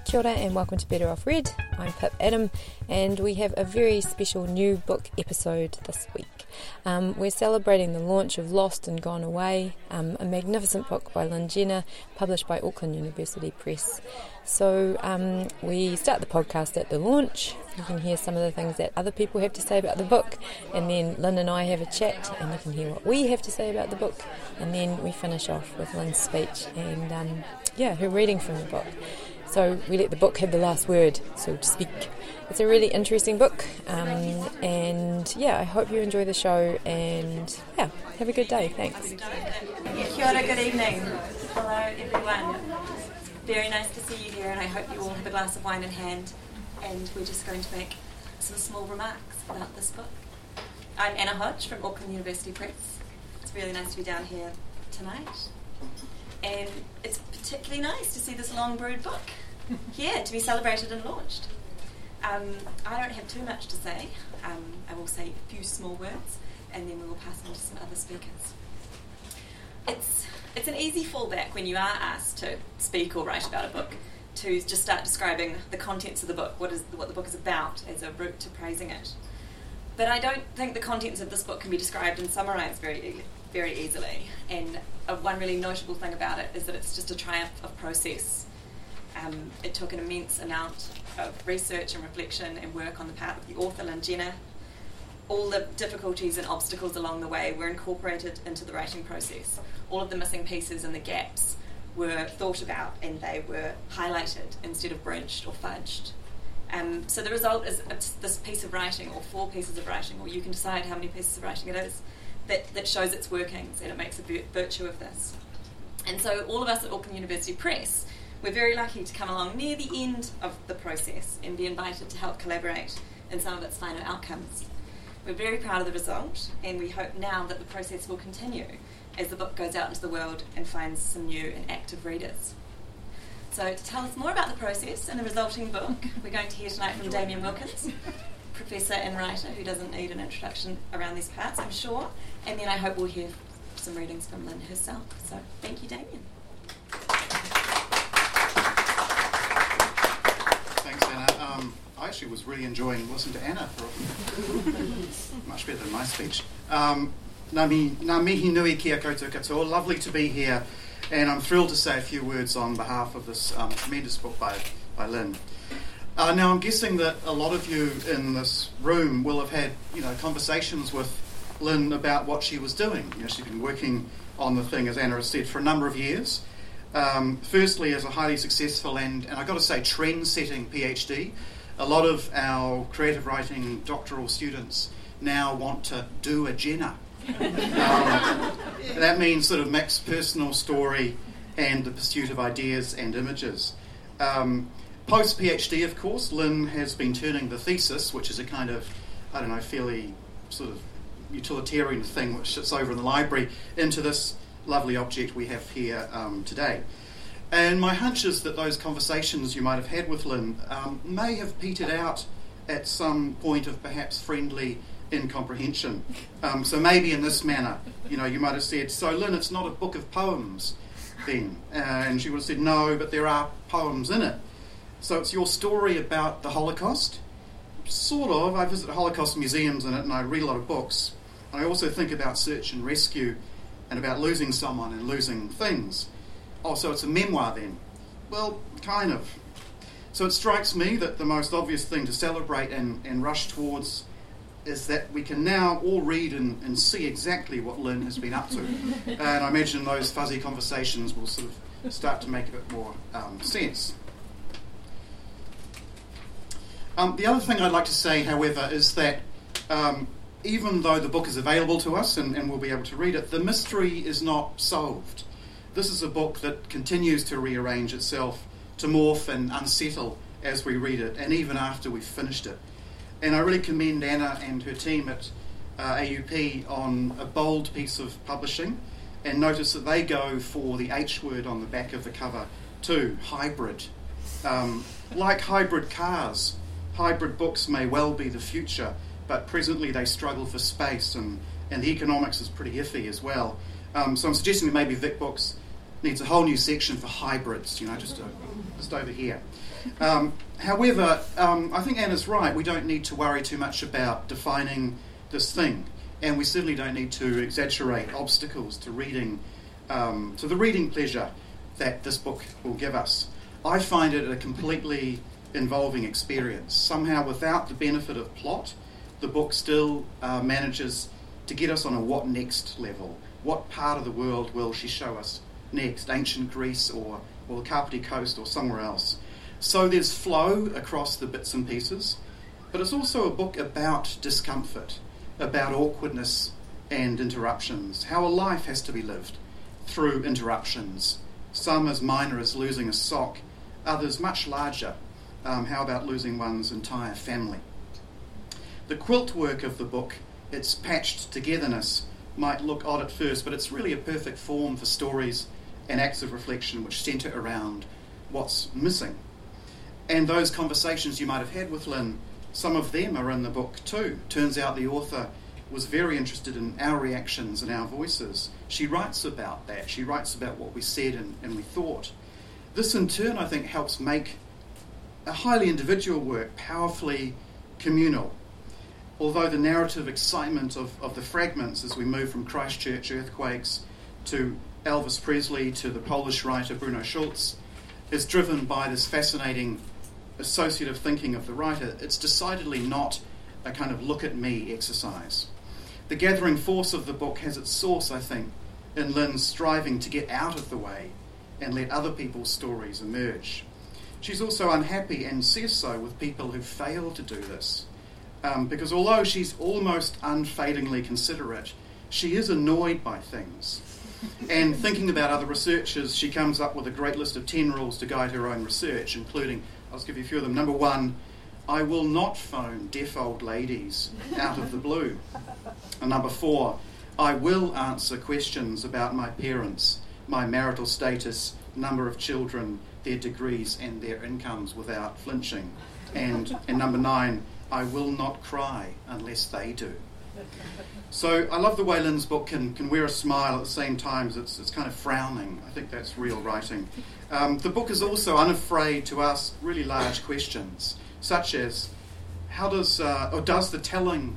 Kia ora and welcome to Better Off Read. I'm Pip Adam and we have a very special new book episode this week. We're celebrating the launch of Lost and Gone Away, a magnificent book by Lynn Jenner, published by Auckland University Press. So we start the podcast at the launch. You can hear some of the things that other people have to say about the book, and then Lynn and I have a chat and you can hear what we have to say about the book, and then we finish off with Lynn's speech and her reading from the book. So we let the book have the last word, so to speak. It's a really interesting book, I hope you enjoy the show, and have a good day. Thanks. Kia ora, good evening. Hello everyone. Very nice to see you here, and I hope you all have a glass of wine in hand, and we're just going to make some small remarks about this book. I'm Anna Hodge from Auckland University Press. It's really nice to be down here tonight, and it's particularly nice to see this long brewed book here to be celebrated and launched. I don't have too much to say. I will say a few small words and then we will pass on to some other speakers. It's an easy fallback when you are asked to speak or write about a book to just start describing the contents of the book, what the book is about, as a route to praising it. But I don't think the contents of this book can be described and summarised very easily, and one really notable thing about it is that it's just a triumph of process. It took an immense amount of research and reflection and work on the part of the author, Lynn Jenner. All the difficulties and obstacles along the way were incorporated into the writing process. All of the missing pieces and the gaps were thought about and they were highlighted instead of branched or fudged. So the result is this piece of writing, or 4 pieces of writing, or you can decide how many pieces of writing it is, that shows its workings, and it makes a virtue of this. And so all of us at Auckland University Press, we're very lucky to come along near the end of the process and be invited to help collaborate in some of its final outcomes. We're very proud of the result, and we hope now that the process will continue as the book goes out into the world and finds some new and active readers. So to tell us more about the process and the resulting book, we're going to hear tonight from Damien Wilkins, professor and writer who doesn't need an introduction around these parts, I'm sure, and then I hope we'll hear some readings from Lynn herself. So thank you, Damien. Thanks, Anna. I actually was really enjoying listening to Anna much better than my speech. Ngā mihi nui ki a koutou katoa. Lovely to be here, and I'm thrilled to say a few words on behalf of this tremendous book by Lynn. Now, I'm guessing that a lot of you in this room will have had conversations with Lynn about what she was doing. She's been working on the thing, as Anna has said, for a number of years. Firstly, as a highly successful and I've got to say, trend-setting PhD. A lot of our creative writing doctoral students now want to do a Jenner. That means sort of mixed personal story and the pursuit of ideas and images. Post-PhD, of course, Lynn has been turning the thesis, which is a kind of, fairly sort of utilitarian thing which sits over in the library, into this lovely object we have here today. And my hunch is that those conversations you might have had with Lynn may have petered out at some point of perhaps friendly incomprehension. So maybe in this manner, you might have said, "So Lynn, it's not a book of poems then?" And she would have said, "No, but there are poems in it." So it's your story about the Holocaust? Sort of. I visit Holocaust museums in it and I read a lot of books. I also think about search and rescue and about losing someone and losing things. Oh, so it's a memoir then? Well, kind of. So it strikes me that the most obvious thing to celebrate and rush towards is that we can now all read and see exactly what Lynn has been up to. And I imagine those fuzzy conversations will sort of start to make a bit more sense. The other thing I'd like to say, however, is that even though the book is available to us and we'll be able to read it, the mystery is not solved. This is a book that continues to rearrange itself, to morph and unsettle as we read it, and even after we've finished it. And I really commend Anna and her team at AUP on a bold piece of publishing, and notice that they go for the H word on the back of the cover too, hybrid. Like hybrid cars, hybrid books may well be the future, but presently they struggle for space, and the economics is pretty iffy as well. So I'm suggesting that maybe Vic Books needs a whole new section for hybrids, just over here. However, I think Anna's right. We don't need to worry too much about defining this thing, and we certainly don't need to exaggerate obstacles to reading, to the reading pleasure that this book will give us. I find it a completely involving experience. Somehow, without the benefit of plot, the book still manages to get us on a what next level. What part of the world will she show us next? Ancient Greece or the Kapiti Coast or somewhere else? So there's flow across the bits and pieces, but it's also a book about discomfort, about awkwardness and interruptions, how a life has to be lived through interruptions, some as minor as losing a sock, others much larger. How about losing one's entire family? The quilt work of the book, its patched togetherness, might look odd at first, but it's really a perfect form for stories and acts of reflection which centre around what's missing. And those conversations you might have had with Lynn, some of them are in the book too. Turns out the author was very interested in our reactions and our voices. She writes about that. She writes about what we said and we thought. This in turn, I think, helps make a highly individual work powerfully communal. Although the narrative excitement of the fragments as we move from Christchurch earthquakes to Elvis Presley to the Polish writer Bruno Schulz is driven by this fascinating associative thinking of the writer, it's decidedly not a kind of look-at-me exercise. The gathering force of the book has its source, I think, in Lynn's striving to get out of the way and let other people's stories emerge. She's also unhappy, and says so, with people who fail to do this. Because although she's almost unfailingly considerate, she is annoyed by things. And thinking about other researchers, she comes up with a great list of 10 rules to guide her own research, including, I'll just give you a few of them. Number 1, I will not phone deaf old ladies out of the blue. And number 4, I will answer questions about my parents, my marital status, number of children, their degrees and their incomes without flinching. And number 9, I will not cry unless they do. So I love the way Lynn's book can wear a smile at the same time as it's kind of frowning. I think that's real writing. The book is also unafraid to ask really large questions, such as does telling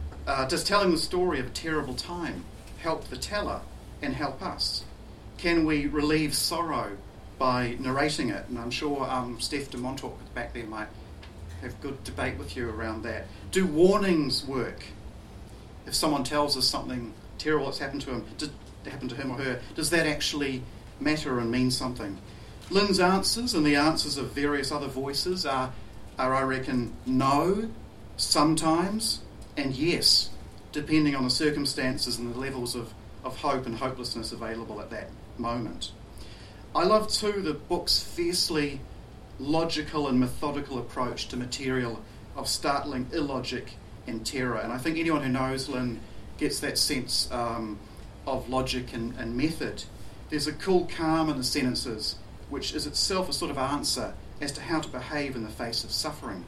the story of a terrible time help the teller and help us? Can we relieve sorrow by narrating it? And I'm sure Steph de Montauk back there might have good debate with you around that. Do warnings work? If someone tells us something terrible that's happened to him or her, does that actually matter and mean something? Lynn's answers and the answers of various other voices are I reckon, no, sometimes, and yes, depending on the circumstances and the levels of hope and hopelessness available at that moment. I love too the book's fiercely logical and methodical approach to material of startling illogic and terror. And I think anyone who knows Lynn gets that sense of logic and method. There's a cool calm in the sentences, which is itself a sort of answer as to how to behave in the face of suffering.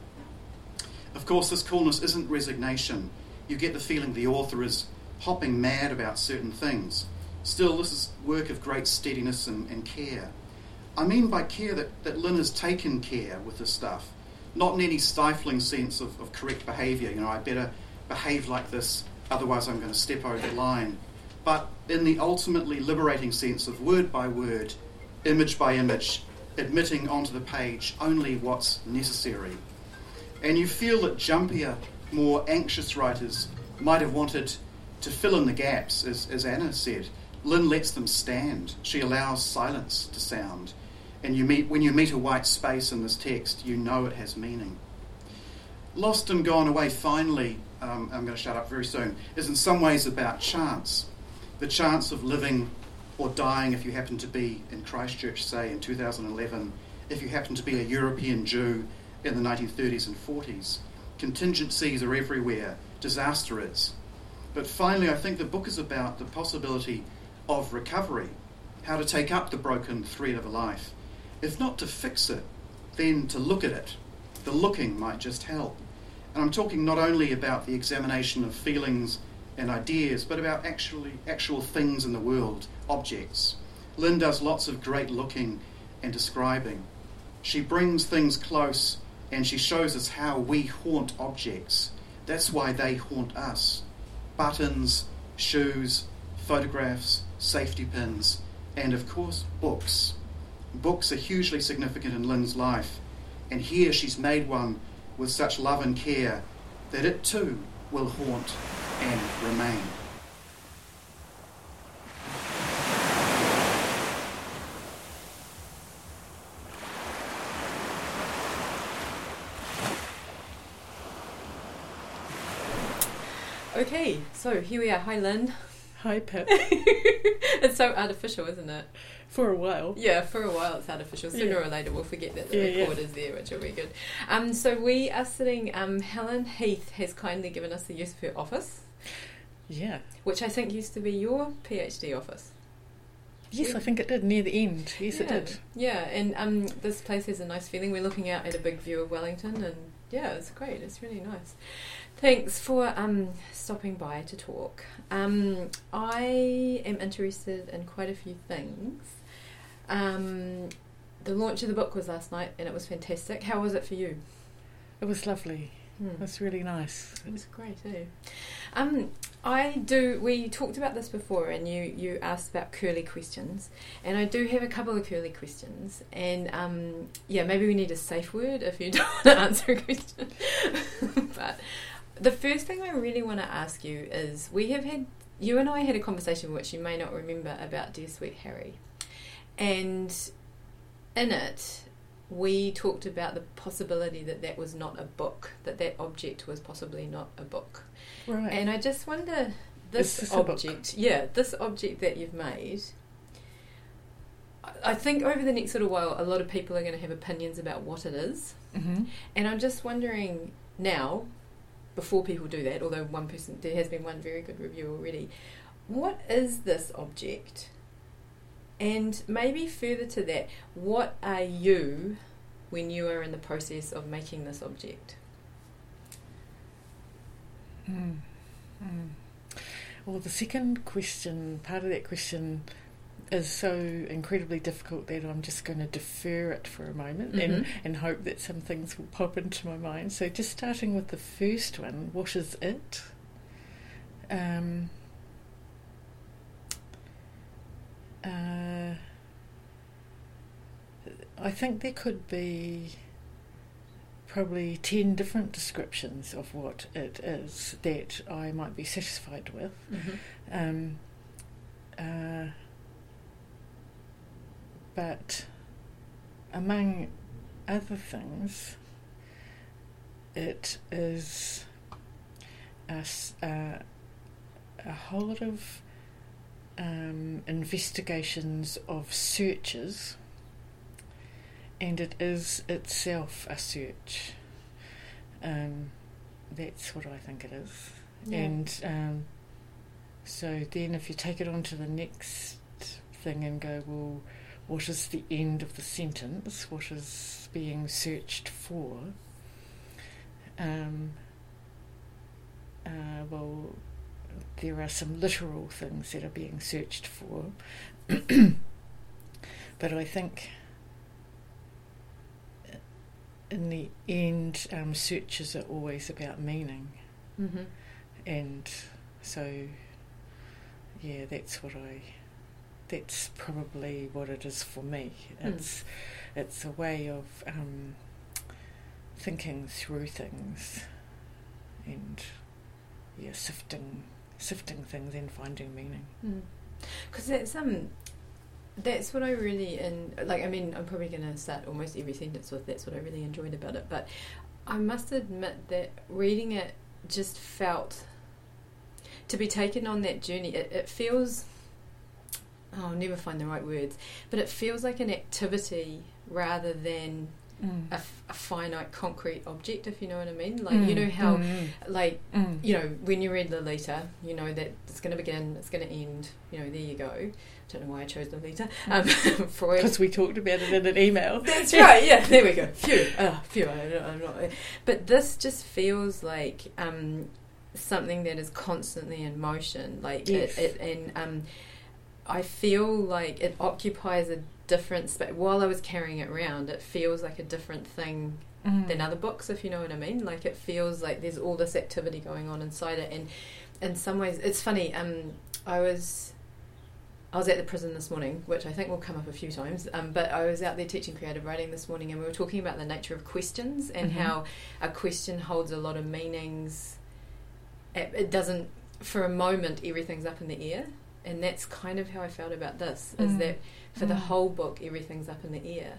Of course, this coolness isn't resignation. You get the feeling the author is hopping mad about certain things. Still, this is work of great steadiness and care. I mean by care that Lynn has taken care with this stuff. Not in any stifling sense of correct behaviour, I better behave like this, otherwise I'm going to step over the line. But in the ultimately liberating sense of word by word, image by image, admitting onto the page only what's necessary. And you feel that jumpier, more anxious writers might have wanted to fill in the gaps, as Anna said. Lynn lets them stand. She allows silence to sound. And when you meet a white space in this text, you know it has meaning. Lost and Gone Away, finally, I'm going to shut up very soon, is in some ways about chance. The chance of living or dying if you happen to be in Christchurch, say, in 2011, if you happen to be a European Jew in the 1930s and 40s. Contingencies are everywhere. Disaster is. But finally, I think the book is about the possibility of recovery, how to take up the broken thread of a life. If not to fix it, then to look at it. The looking might just help. And I'm talking not only about the examination of feelings and ideas, but about actual things in the world, objects. Lynn does lots of great looking and describing. She brings things close and she shows us how we haunt objects. That's why they haunt us. Buttons, shoes, photographs, safety pins, and of course books. Books are hugely significant in Lynn's life, and here she's made one with such love and care that it too will haunt and remain. Okay, so here we are. Hi, Lynn. Hi, Pip. It's so artificial, isn't it? For a while. Yeah, for a while it's artificial. Sooner or later we'll forget that the record is there, which will be good. So we are sitting, Helen Heath has kindly given us the use of her office. Yeah. Which I think used to be your PhD office. Yes, I think it did, near the end. Yes, it did. Yeah, and this place has a nice feeling. We're looking out at a big view of Wellington, and yeah, it's great. It's really nice. Thanks for stopping by to talk. I am interested in quite a few things. The launch of the book was last night, and it was fantastic. How was it for you? It was lovely. It was really nice. It was great, eh? We talked about this before, and you asked about curly questions, and I do have a couple of curly questions, and maybe we need a safe word if you don't want to answer a question. But the first thing I really want to ask you is, you and I had a conversation which you may not remember about Dear Sweet Harry, and in it we talked about the possibility that was not a book, that object was possibly not a book. Right. And I just wonder, this object that you've made, I think over the next little while a lot of people are going to have opinions about what it is. Mm-hmm. And I'm just wondering now, before people do that, although there has been one very good review already, what is this object? And maybe further to that, what are you when you are in the process of making this object? Well, the second question, part of that question, is so incredibly difficult that I'm just going to defer it for a moment and hope that some things will pop into my mind. So just starting with the first one, what is it? I think there could be probably 10 different descriptions of what it is that I might be satisfied with. But among other things, it is a whole lot of investigations of searches, and it is itself a search. That's what I think it is. Yeah. And so then if you take it on to the next thing and go, well, what is the end of the sentence? What is being searched for? Well, there are some literal things that are being searched for. But I think in the end, searches are always about meaning. And so, yeah, that's probably what it is for me. It's a way of thinking through things and sifting things and finding meaning. Because that's what I really I'm probably going to start almost every sentence with that's what I really enjoyed about it, but I must admit that reading it just felt, to be taken on that journey, it feels, I'll never find the right words, but it feels like an activity rather than a finite concrete object, if you know what I mean. Like, you know how, you know, when you read Lolita, you know that it's going to begin, it's going to end, you know, there you go. Don't know why I chose Lolita. Freud. Because we talked about it in an email. That's right, yeah, there we go. Phew, I'm not. But this just feels like something that is constantly in motion. Like, yes. I feel like it occupies a different space. While I was carrying it around, it feels like a different thing than other books, if you know what I mean. Like, it feels like there's all this activity going on inside it, and in some ways, it's funny. I was at the prison this morning, which I think will come up a few times, but I was out there teaching creative writing this morning, and we were talking about the nature of questions and how a question holds a lot of meanings. It doesn't, for a moment, everything's up in the air, and that's kind of how I felt about this, is that for the whole book, everything's up in the air.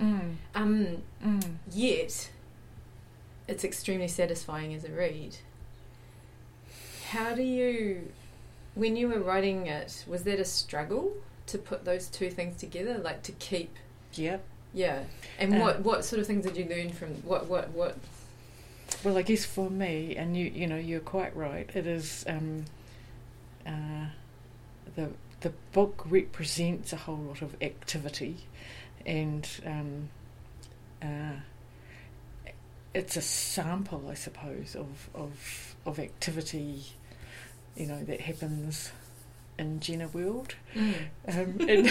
Yet, it's extremely satisfying as a read. How do you, when you were writing it, was that a struggle to put those two things together, like to keep? Yeah. And what sort of things did you learn from what? Well, I guess for me, and you know, you're quite right. It is the book represents a whole lot of activity, and it's a sample, I suppose, of activity, you know, that happens in Jenna World, and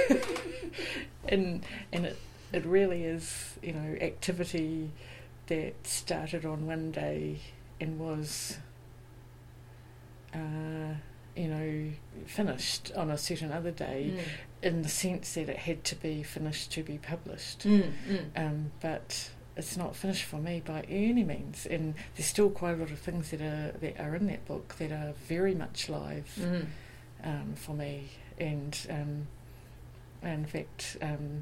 it really is, you know, activity that started on one day and was, you know, finished on a certain other day, in the sense that it had to be finished to be published. But it's not finished for me by any means, and there's still quite a lot of things that are in that book that are very much live for me, and in fact,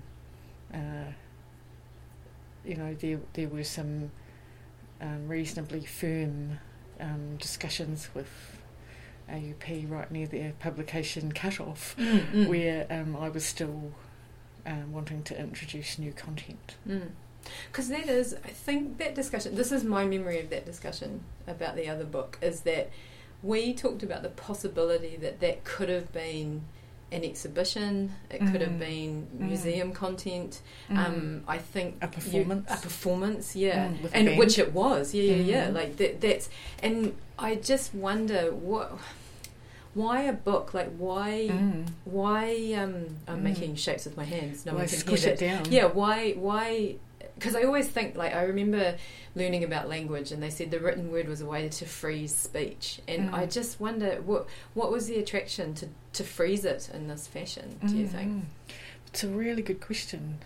you know, there were some reasonably firm discussions with AUP right near their publication cut-off, where I was still wanting to introduce new content. Because that is, I think, that discussion, this is my memory of that discussion about the other book, is that we talked about the possibility that could have been an exhibition, it could have been museum content, I think a performance, and which it was, like that's, and I just wonder why a book, like why I'm making shapes with my hands, no one can squish hear it that. down. Why because I always think, like, I remember learning about language, and they said the written word was a way to freeze speech, and I just wonder what was the attraction to freeze it in this fashion, do you think? It's a really good question.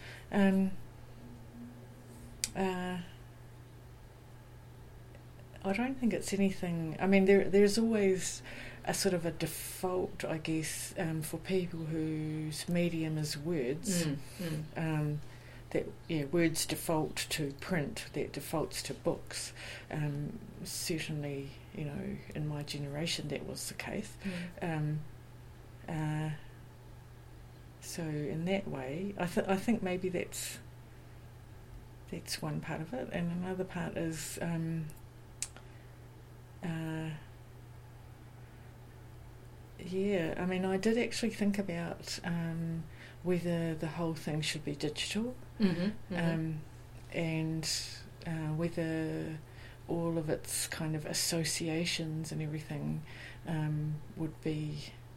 I don't think it's anything. I mean, there's always a sort of a default, I guess, for people whose medium is words. Words default to print, that defaults to books. Certainly, you know, in my generation that was the case. So in that way, I think maybe that's one part of it, and another part is I mean, I did actually think about whether the whole thing should be digital, and whether all of its kind of associations and everything would be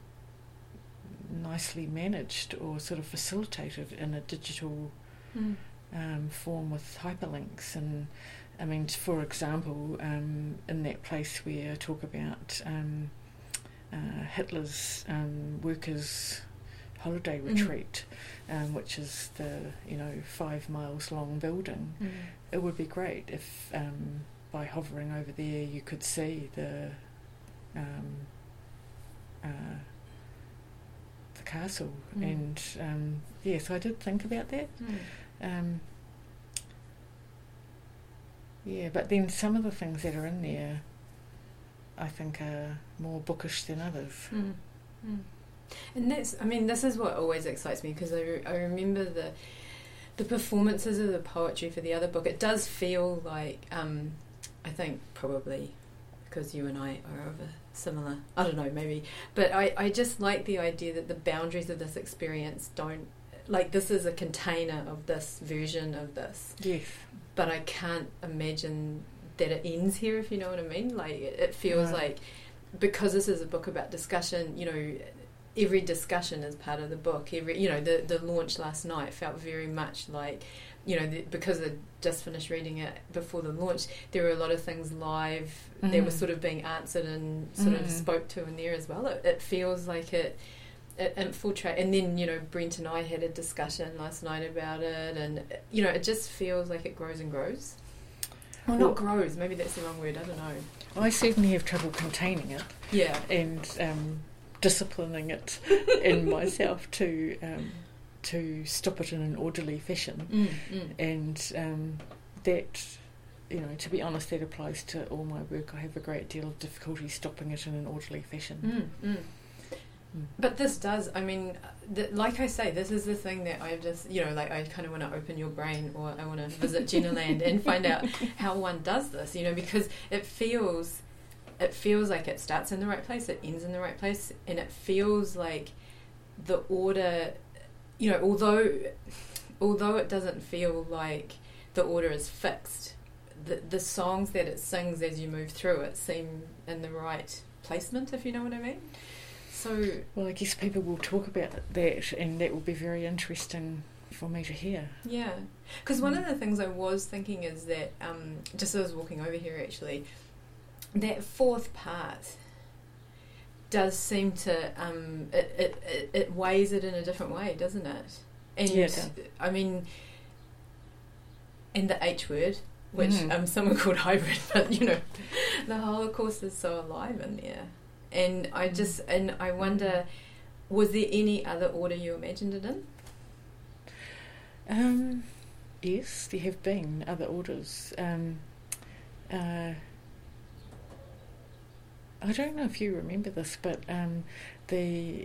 nicely managed or sort of facilitated in a digital form with hyperlinks. And I mean, for example, in that place where I talk about Hitler's workers' holiday retreat, which is the 5 miles long building, it would be great if by hovering over there you could see the castle. And so I did think about that. But then some of the things that are in there I think are more bookish than others. And this is what always excites me, because I remember the performances of the poetry for the other book. It does feel like, I think probably because you and I are of a similar, I don't know, maybe, but I just like the idea that the boundaries of this experience don't, like, this is a container of this version of this. Yes. But I can't imagine that it ends here, if you know what I mean. Like, it feels like, because this is a book about discussion, every discussion is part of the book. The launch last night felt very much like, because I just finished reading it before the launch, there were a lot of things live that were sort of being answered and sort of spoke to in there as well. It feels like it infiltrate, and then Brent and I had a discussion last night about it, and it just feels like it grows and grows. Well, not grows, maybe that's the wrong word, I don't know. I certainly have trouble containing it, and disciplining it in myself to stop it in an orderly fashion, and that, to be honest, that applies to all my work. I have a great deal of difficulty stopping it in an orderly fashion. But this does, like I say, this is the thing that I just, I kind of want to open your brain, or I want to visit Jennaland and find out how one does this, because it feels like it starts in the right place, it ends in the right place, and it feels like the order, although it doesn't feel like the order is fixed, the songs that it sings as you move through it seem in the right placement, if you know what I mean. So, well, I guess people will talk about that, and that will be very interesting for me to hear. Yeah, because one of the things I was thinking is that, just as I was walking over here actually, that fourth part does seem to, it weighs it in a different way, doesn't it? And yeah, and the H word, which someone called hybrid, but the Holocaust is so alive in there. And I wonder, was there any other order you imagined it in? Yes, there have been other orders. I don't know if you remember this, but the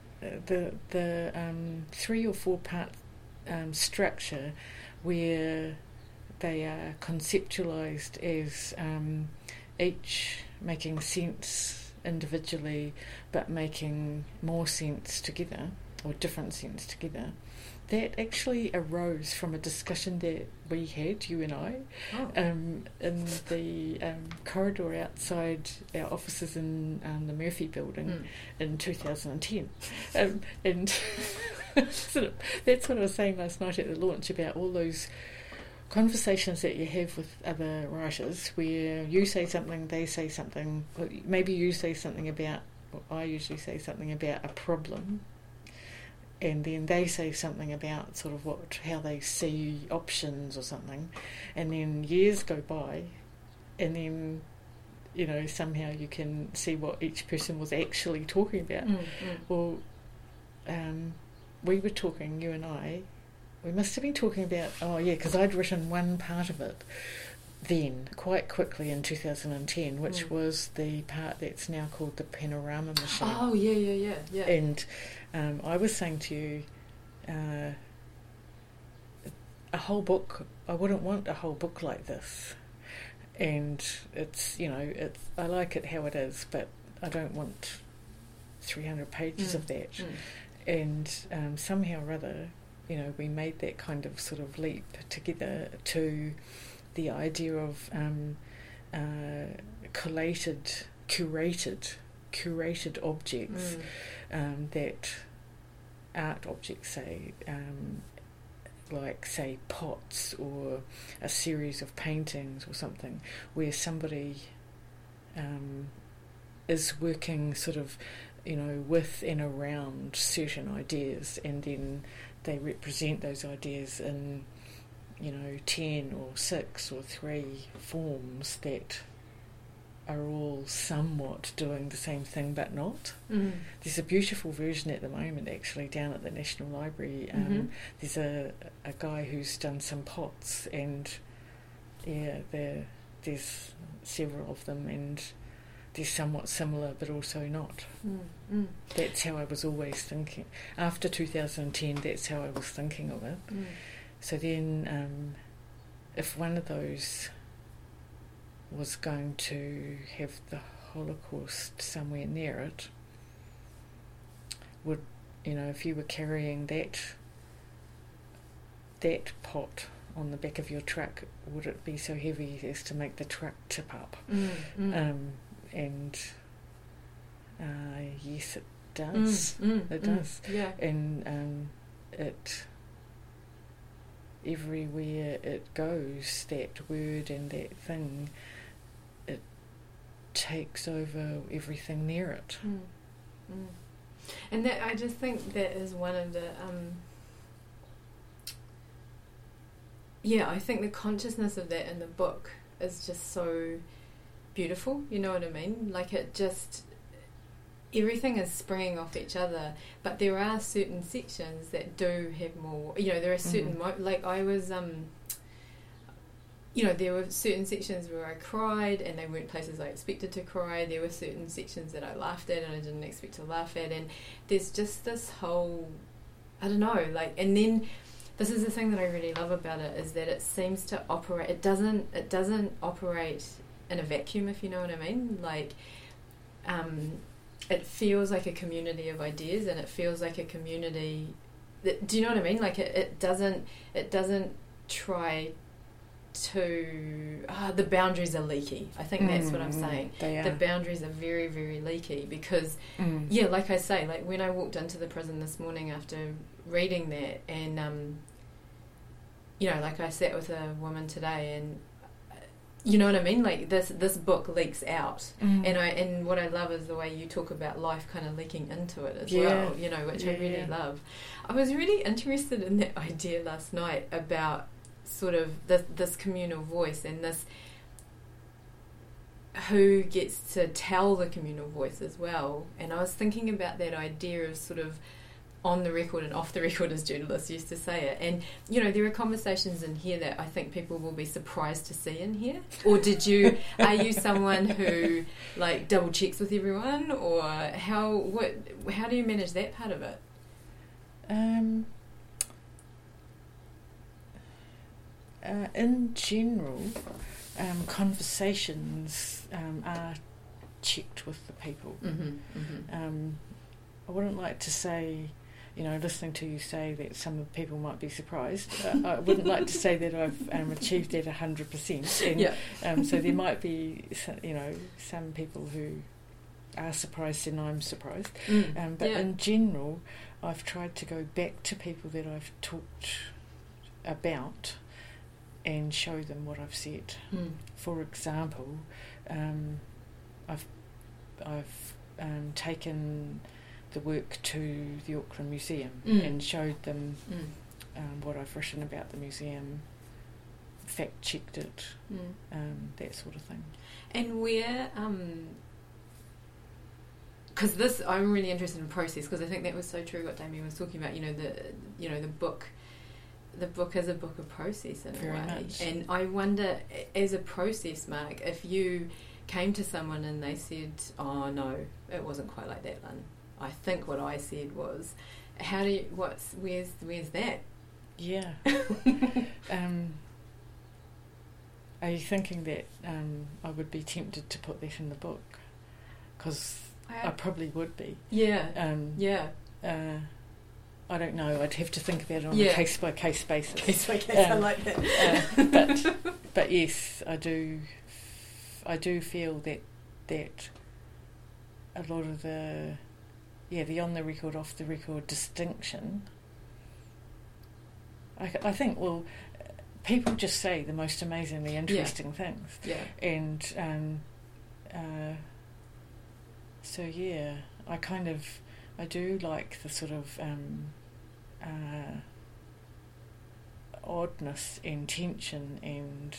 3 or 4 part structure, where they are conceptualised as each making sense individually but making more sense together, or different sense together, that actually arose from a discussion that we had, you and I, in the corridor outside our offices in the Murphy building in 2010. And that's what I was saying last night at the launch about all those conversations that you have with other writers, where you say something, they say something, or maybe you say something about, or I usually say something about a problem, and then they say something about sort of how they see options or something, and then years go by, and then somehow you can see what each person was actually talking about. Well, we were talking, you and I, we must have been talking about, because I'd written one part of it then, quite quickly in 2010, which was the part that's now called the Panorama Machine. Oh, yeah. And I was saying to you, a whole book, I wouldn't want a whole book like this. And it's, I like it how it is, but I don't want 300 pages of that. And somehow or other, we made that kind of sort of leap together to the idea of curated objects that art objects, say, like, say, pots or a series of paintings or something, where somebody is working sort of, with and around certain ideas, and then they represent those ideas in, 10 or 6 or 3 forms that are all somewhat doing the same thing but not. There's a beautiful version at the moment, actually, down at the National Library. There's a guy who's done some pots, and there's several of them, and they're somewhat similar but also not. That's how I was always thinking. After 2010, that's how I was thinking of it. So then, if one of those was going to have the Holocaust somewhere near it, would, if you were carrying that pot on the back of your truck, would it be so heavy as to make the truck tip up? And yes, does. It does. Yeah. And it, everywhere it goes, that word and that thing, it takes over everything near it. And that, I just think that is one of the I think the consciousness of that in the book is just so beautiful, you know what I mean? Like, it just, everything is springing off each other, but there are certain sections that do have more, you know, there are certain like I was you know, there were certain sections where I cried and they weren't places I expected to cry. There were certain sections that I laughed at and I didn't expect to laugh at, and there's just this whole, I don't know, like, and then this is the thing that I really love about it, is that it seems to operate, it doesn't operate in a vacuum, if you know what I mean. Like, it feels like a community of ideas, and it feels like a community that, do you know what I mean? Like, it doesn't try to, the boundaries are leaky. I think that's what I'm saying. They are. The boundaries are very, very leaky because, like I say, like when I walked into the prison this morning after reading that, and you know, like I sat with a woman today, and you know what I mean, like this book leaks out, and what I love is the way you talk about life kind of leaking into it as well, you know, which I really love. I was really interested in that idea last night about sort of this communal voice, and this, who gets to tell the communal voice as well. And I was thinking about that idea of sort of on the record and off the record, as journalists used to say it. And, you know, there are conversations in here that I think people will be surprised to see in here. Or are you someone who, like, double checks with everyone? Or how do you manage that part of it? In general, conversations are checked with the people. I wouldn't like to say, you know, listening to you say that some of the people might be surprised. I wouldn't like to say that I've achieved that 100%. And so there might be, you know, some people who are surprised and I'm surprised. But in general, I've tried to go back to people that I've talked about and show them what I've said. For example, I've taken the work to the Auckland Museum and showed them what I've written about the museum, fact-checked it, that sort of thing. And where, because this, I'm really interested in process, because I think that was so true what Damien was talking about. The book is a book of process in Very a way. much. And I wonder, as a process, Mark, if you came to someone and they said, "Oh no, it wasn't quite like that, Lynn. I think what I said was," where's that? Yeah. Are you thinking that I would be tempted to put that in the book? Because I probably would be. Yeah. I don't know. I'd have to think about it on a case-by-case basis. Case-by-case, I like that. But yes, I do feel that a lot of the on-the-record, off-the-record distinction, I think, well, people just say the most amazingly interesting things. Yeah. And so, I do like the sort of oddness and tension and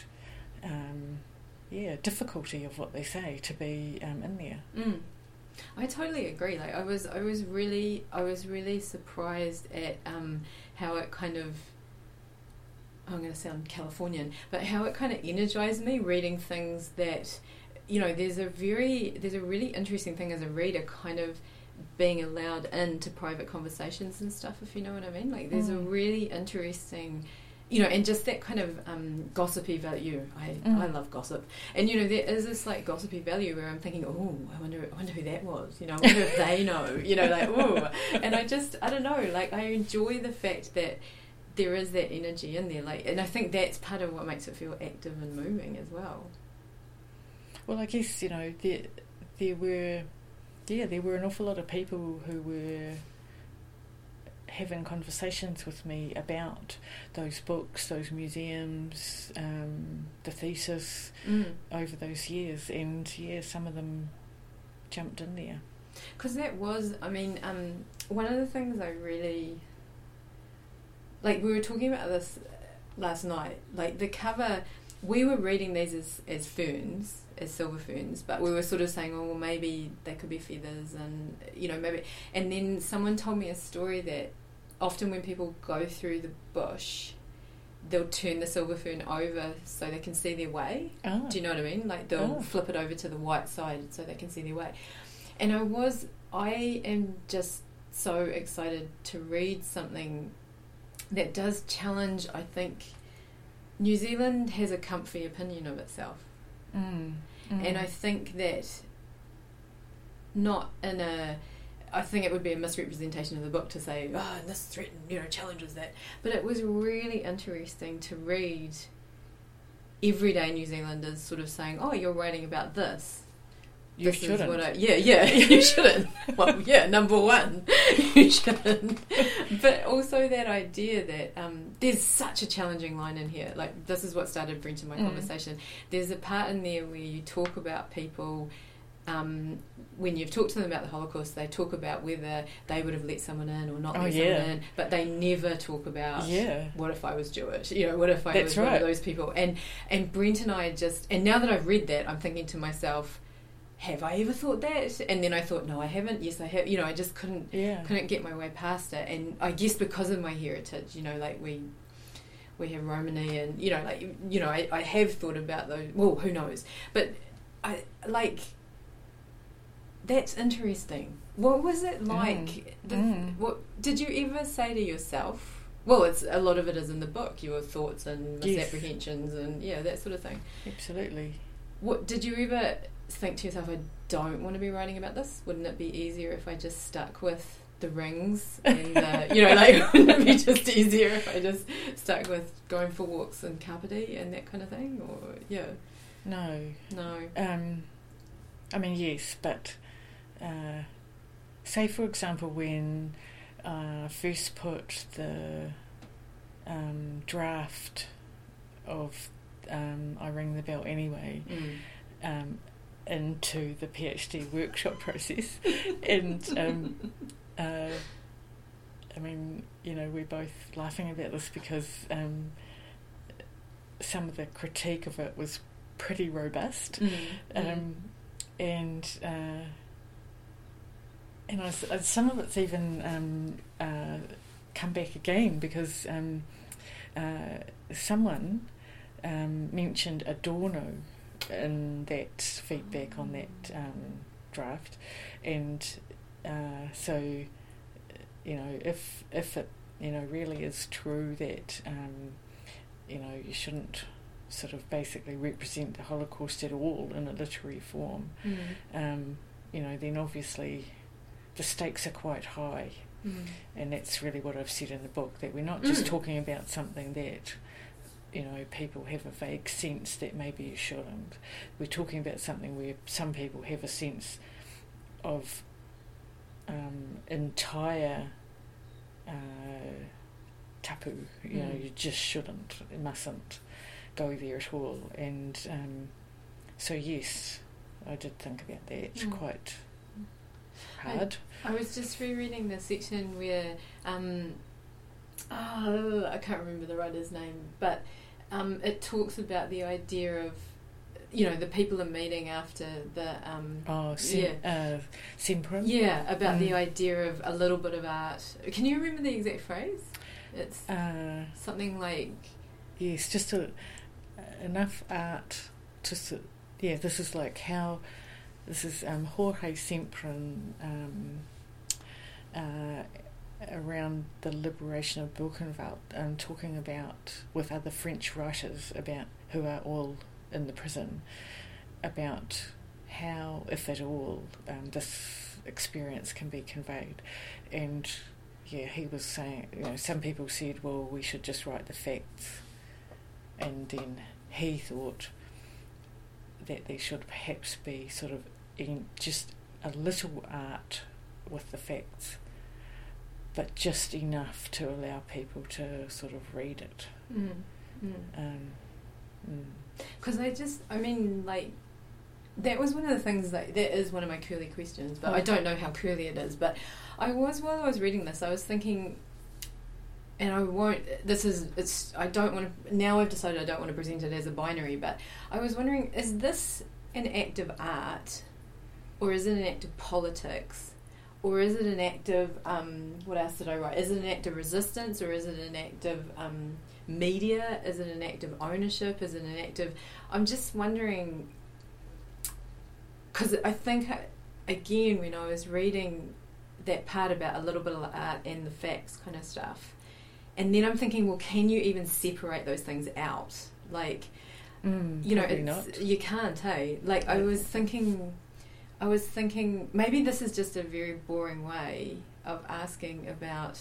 difficulty of what they say to be in there. I totally agree. Like I was really surprised at how it kind of, I'm going to sound Californian, but how it kind of energized me reading things that, you know, there's a really interesting thing as a reader, kind of being allowed into private conversations and stuff, if you know what I mean. Like there's a really interesting, you know, and just that kind of gossipy value. I love gossip, and you know there is this like gossipy value where I'm thinking, oh, I wonder who that was. You know, I wonder if they know. You know, like oh, and I don't know. Like I enjoy the fact that there is that energy in there. Like, and I think that's part of what makes it feel active and moving as well. Well, I guess, you know, there were there were an awful lot of people who were having conversations with me about those books, those museums, the thesis over those years, and some of them jumped in there. Because that was, one of the things I really, we were talking about this last night, the cover, we were reading these as ferns, as silver ferns, but we were sort of saying, oh, well, maybe they could be feathers, and, maybe, and then someone told me a story that often when people go through the bush, they'll turn the silver fern over so they can see their way. Oh. Do you know what I mean? They'll flip it over to the white side so they can see their way. And I am just so excited to read something that does challenge, I think, New Zealand has a comfy opinion of itself. And I think that I think it would be a misrepresentation of the book to say, and this threat, challenges that. But it was really interesting to read everyday New Zealanders sort of saying, oh, you're writing about this. You shouldn't. You shouldn't. Well, number one, you shouldn't. But also that idea that there's such a challenging line in here. This is what started Brent and my conversation. There's a part in there where you talk about people, when you've talked to them about the Holocaust, they talk about whether they would have let someone in or not let someone in, but they never talk about what if I was Jewish, what if I was one of those people. And Brent and I and now that I've read that, I'm thinking to myself, have I ever thought that? And then I thought, no, I haven't. Yes, I have. I just couldn't get my way past it. And I guess because of my heritage, we have Romany, and I have thought about those. Well, who knows? But that's interesting. What was it like? What did you ever say to yourself? Well, a lot of it is in the book. Your thoughts and misapprehensions and that sort of thing. Absolutely. What did you ever think to yourself, I don't want to be writing about this? Wouldn't it be easier if I just stuck with the rings and wouldn't it be just easier if I just stuck with going for walks in Kapiti and that kind of thing? Or No. Yes, but say for example when I first put the draft of I Ring the Bell Anyway into the PhD workshop process, and we're both laughing about this because some of the critique of it was pretty robust, and some of it's even come back again because someone mentioned Adorno in that feedback on that draft, and so if it really is true that you shouldn't sort of basically represent the Holocaust at all in a literary form, then obviously the stakes are quite high, and that's really what I've said in the book, that we're not just talking about something that people have a vague sense that maybe you shouldn't. We're talking about something where some people have a sense of entire tapu. You just shouldn't, mustn't go there at all. And so yes, I did think about that quite hard. I was just rereading the section where I can't remember the writer's name, but it talks about the idea of the people are meeting after the Simprin. Yeah, about the idea of a little bit of art. Can you remember the exact phrase? It's something like, yes, just enough art to this is like how this is Jorge Simprin around the liberation of Buchenwald, talking about with other French writers about who are all in the prison, about how, if at all, this experience can be conveyed. And he was saying, some people said, well, we should just write the facts, and then he thought that there should perhaps be sort of just a little art with the facts, but just enough to allow people to sort of read it. Because that was one of the things that is one of my curly questions, but I don't know how curly it is. But while I was reading this, I was thinking, and I won't. I don't want to. Now I've decided I don't want to present it as a binary. But I was wondering, is this an act of art, or is it an act of politics, or is it an act of what else did I write? Is it an act of resistance, or is it an act of media? Is it an act of ownership? Is it an act of? I'm just wondering, because I think again when I was reading that part about a little bit of art and the facts kind of stuff, and then I'm thinking, well, can you even separate those things out? Like, you can't, hey? Like, I was thinking maybe this is just a very boring way of asking about,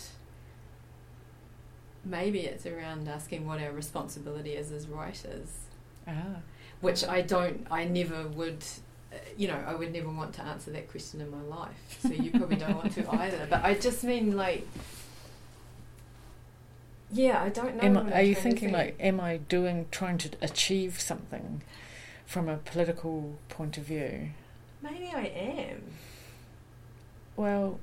maybe it's around asking what our responsibility is as writers. Which I never would, I would never want to answer that question in my life. So you probably don't want to either. But I just mean, like, I don't know. Are you thinking, like, am I trying to achieve something from a political point of view? Maybe I am. Well,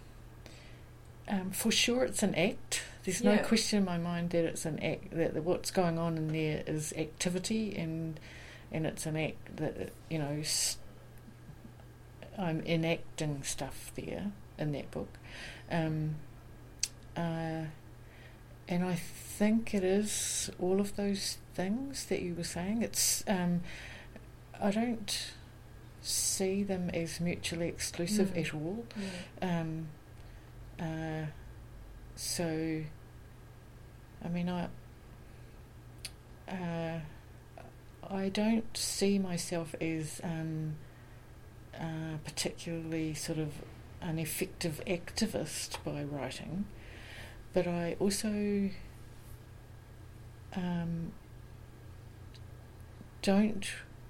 for sure it's an act. There's no question in my mind that it's an act, that what's going on in there is activity, and it's an act that, I'm enacting stuff there in that book. And I think it is all of those things that you were saying. It's I don't see them as mutually exclusive at all. So, I mean, I don't see myself as particularly sort of an effective activist by writing, but I also don't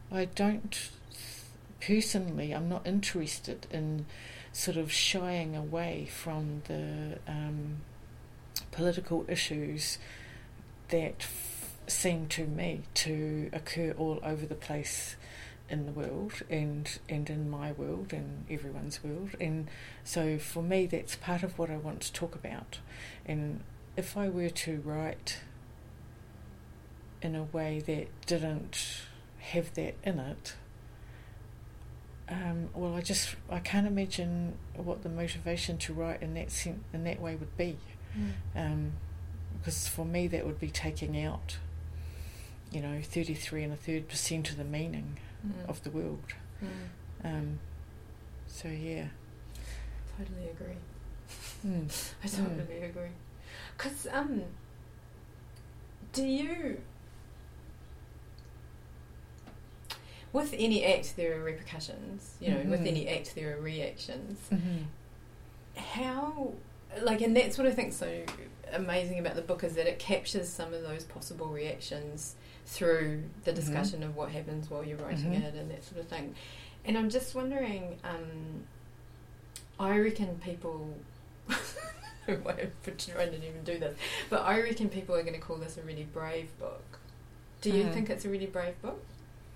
personally, I'm not interested in sort of shying away from the political issues that seem to me to occur all over the place in the world, and in my world and everyone's world. And so for me, that's part of what I want to talk about. And if I were to write in a way that didn't have that in it, well, I can't imagine what the motivation to write in that way would be. Because for me that would be taking out 33 1/3% of the meaning of the world. So yeah, totally agree. I totally agree. Because do you, with any act there are repercussions, with any act there are reactions. How, and that's what I think so amazing about the book, is that it captures some of those possible reactions through the discussion of what happens while you're writing it and that sort of thing. And I'm just wondering, I reckon people I didn't even do this, but I reckon people are going to call this a really brave book. Do you think it's a really brave book?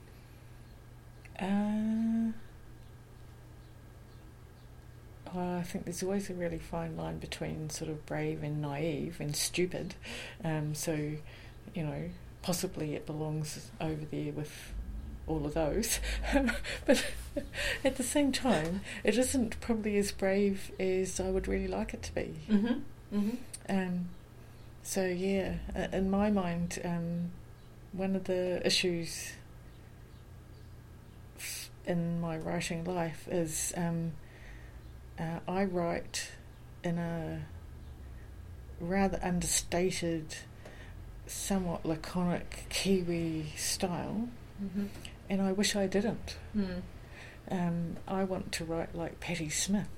I think there's always a really fine line between sort of brave and naive and stupid. So, possibly it belongs over there with all of those. But at the same time, it isn't probably as brave as I would really like it to be. So, yeah, in my mind, one of the issues in my writing life is I write in a rather understated, somewhat laconic Kiwi style, and I wish I didn't. I want to write like Patti Smith.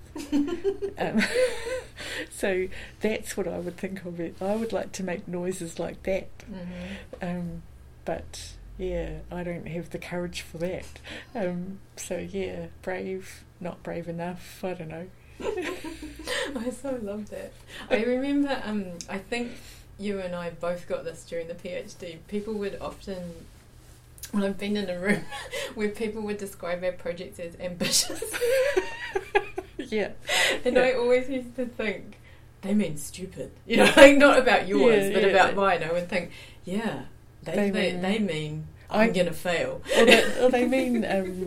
So that's what I would think of it. I would like to make noises like that. But I don't have the courage for that. So yeah, brave, not brave enough, I don't know. I so love that. I remember, I think you and I both got this during the PhD. People would often, well, I've been in a room where people would describe our projects as ambitious. Yeah. And I always used to think, they mean stupid. You know, like not about yours, but about mine. I would think, they mean I'm going to fail. Or they mean,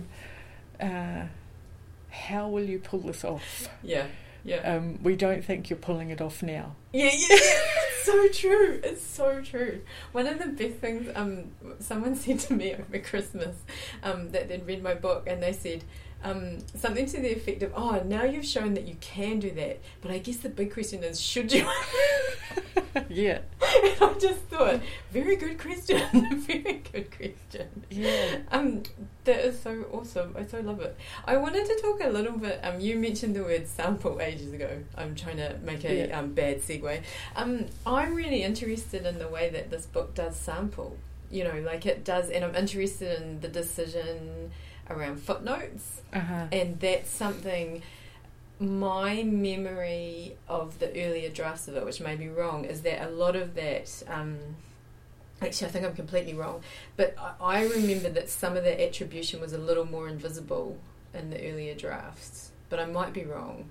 how will you pull this off? Yeah. We don't think you're pulling it off now. Yeah. It's so true. It's so true. One of the best things, someone said to me over Christmas, that they'd read my book, and they said something to the effect of, "Oh, now you've shown that you can do that, but I guess the big question is, should you?" Yeah. And I just thought, very good question. Very good question. Yeah. That is so awesome. I so love it. I wanted to talk a little bit, you mentioned the word sample ages ago. I'm trying to make a bad segue. I'm really interested in the way that this book does sample. You know, like it does, and I'm interested in the decision around footnotes. And that's something... My memory of the earlier drafts of it, which may be wrong, is that a lot of that... actually, I think I'm completely wrong. But I remember that some of the attribution was a little more invisible in the earlier drafts. But I might be wrong.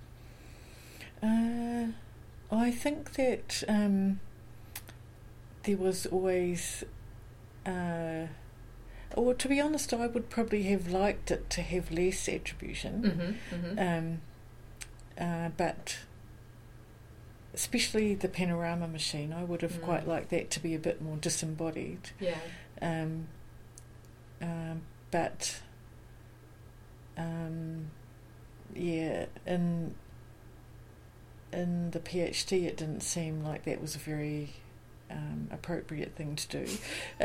I think that there was always... or to be honest, I would probably have liked it to have less attribution. But especially the panorama machine, I would have quite liked that to be a bit more disembodied. Yeah. But in the PhD, it didn't seem like that was a very appropriate thing to do.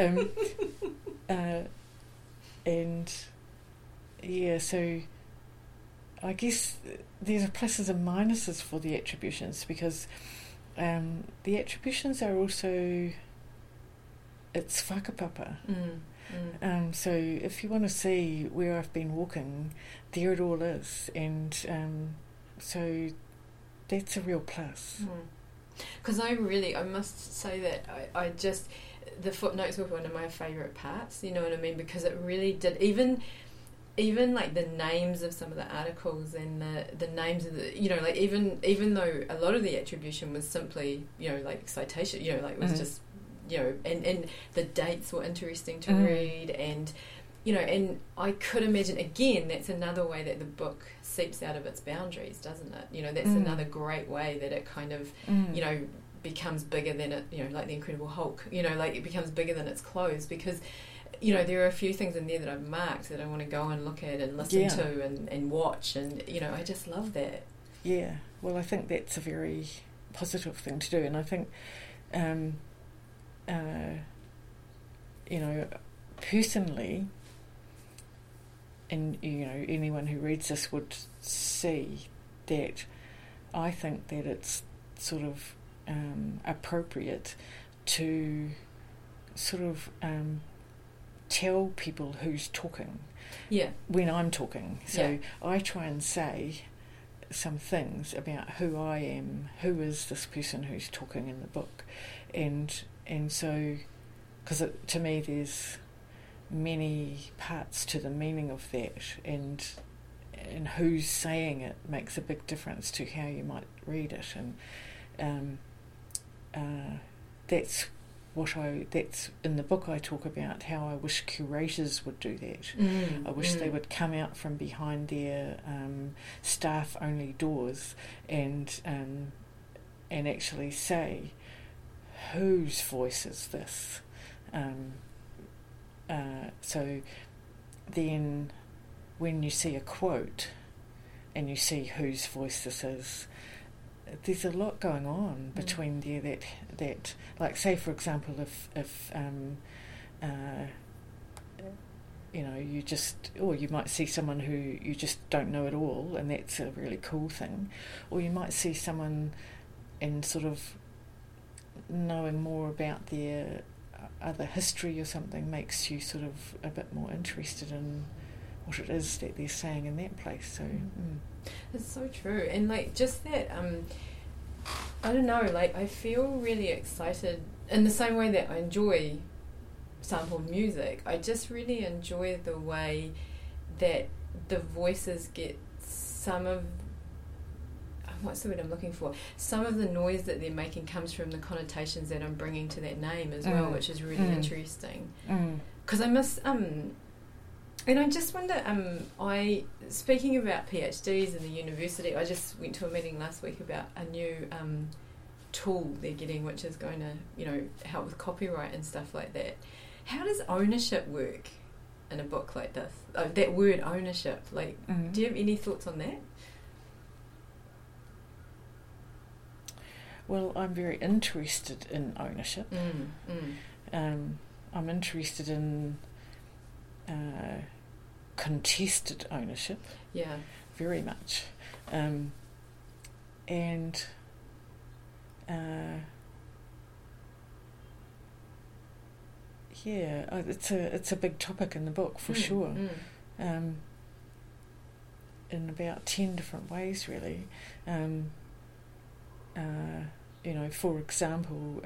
So I guess there's pluses and minuses for the attributions, because the attributions are also, it's whakapapa. So if you want to see where I've been walking, there it all is, and so that's a real plus. Because I must say that I just, the footnotes were one of my favourite parts, you know what I mean, because it really did, even like the names of some of the articles and the names of the, you know, like even though a lot of the attribution was simply, you know, like citation, you know, like it was just, you know, and the dates were interesting to read, and you know, and I could imagine, again, that's another way that the book seeps out of its boundaries, doesn't it? You know, that's another great way that it kind of, you know, becomes bigger than it, you know, like the Incredible Hulk, you know, like it becomes bigger than its clothes, because, you know, there are a few things in there that I've marked that I want to go and look at and listen to and watch, and, you know, I just love that. Yeah, well, I think that's a very positive thing to do, and I think, you know, personally, and, you know, anyone who reads this would see that I think that it's sort of appropriate to sort of tell people who's talking when I'm talking. So I try and say some things about who I am, who is this person who's talking in the book, and so, because to me there's many parts to the meaning of that, and who's saying it makes a big difference to how you might read it, and that's in the book I talk about how I wish curators would do that. I wish they would come out from behind their staff only doors and actually say, whose voice is this? So then when you see a quote and you see whose voice this is, there's a lot going on between there that like, say for example, if you know, you might see someone who you just don't know at all, and that's a really cool thing, or you might see someone and sort of knowing more about their other history or something makes you sort of a bit more interested in what it is that they're saying in that place. So it's so true, and like just that I don't know, like I feel really excited in the same way that I enjoy sampled music. I just really enjoy the way that the voices get some of, what's the word I'm looking for? Some of the noise that they're making comes from the connotations that I'm bringing to that name as well, which is really interesting. Because I miss, and I just wonder, speaking about PhDs in the university, I just went to a meeting last week about a new tool they're getting, which is going to, help with copyright and stuff like that. How does ownership work in a book like this? That word ownership, like, do you have any thoughts on that? Well, I'm very interested in ownership. I'm interested in contested ownership. Yeah. Very much. It's a big topic in the book for sure. In about 10 different ways, really. For example,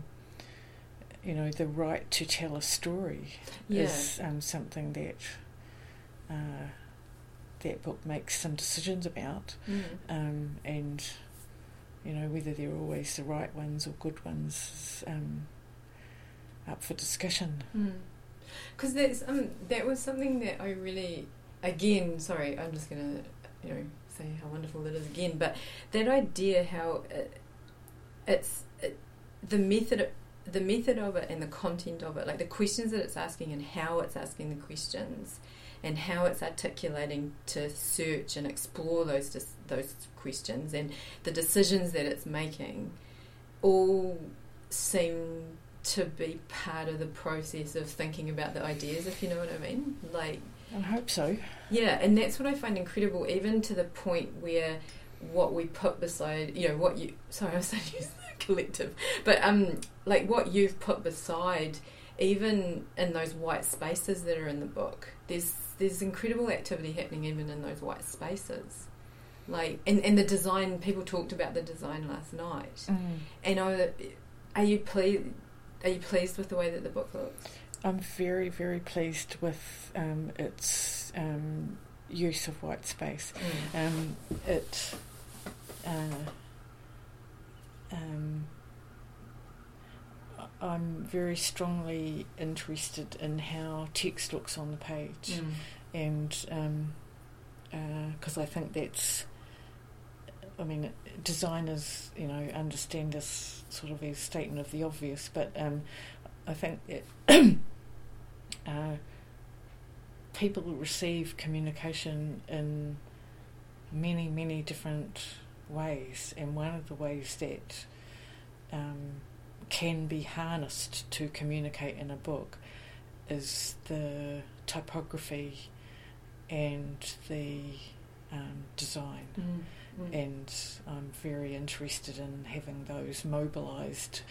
the right to tell a story is something that that book makes some decisions about, and whether they're always the right ones or good ones is up for discussion. Because that was something that I really, again, sorry, I'm just going to say how wonderful it is again, but that idea how the method of it and the content of it, like the questions that it's asking and how it's asking the questions and how it's articulating to search and explore those questions and the decisions that it's making, all seem to be part of the process of thinking about the ideas, if you know what I mean. Like, I hope so. Yeah, and that's what I find incredible, even to the point where what we put beside, what you... Sorry, I'm starting to use the collective. But, like, what you've put beside, even in those white spaces that are in the book, there's incredible activity happening even in those white spaces. Like, and the design, people talked about the design last night. And are you pleased with the way that the book looks? I'm very, very pleased with its use of white space. I'm very strongly interested in how text looks on the page, and because I think that's, designers, understand this sort of as a statement of the obvious, but I think that people receive communication in many, many different ways, and one of the ways that can be harnessed to communicate in a book is the typography and the design. And I'm very interested in having those mobilised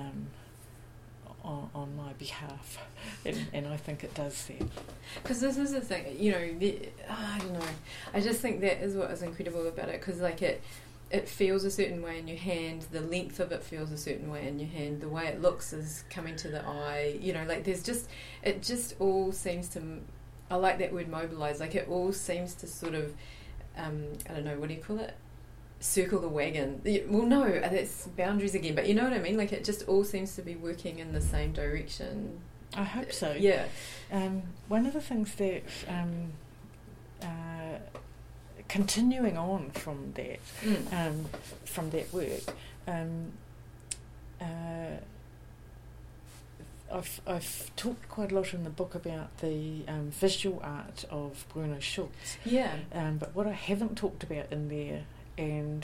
on my behalf, and I think it does that. Because this is the thing, I don't know. I just think that is what is incredible about it, because like it feels a certain way in your hand, the length of it feels a certain way in your hand, the way it looks is coming to the eye, like it just all seems to, I like that word mobilise, like it all seems to sort of, I don't know, what do you call it? Circle the wagon. Well, no, that's boundaries again, but you know what I mean? Like it just all seems to be working in the same direction. I hope so. Yeah. One of the things that continuing on from that work, I've talked quite a lot in the book about the visual art of Bruno Schulz. Yeah. But what I haven't talked about in there, and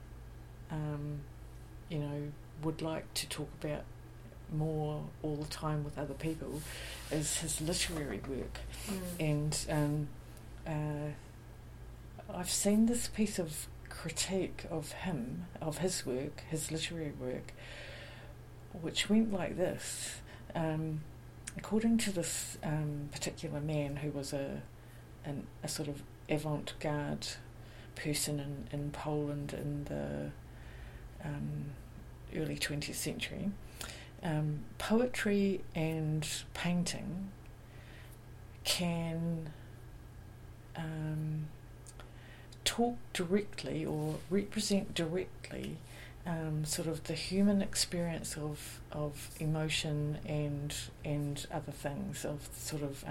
would like to talk about more all the time with other people, is his literary work. And I've seen this piece of critique of his work, his literary work, which went like this. according to this particular man, who was a sort of avant-garde person in Poland in the early 20th century, poetry and painting can talk directly or represent directly sort of the human experience of emotion and other things, of sort of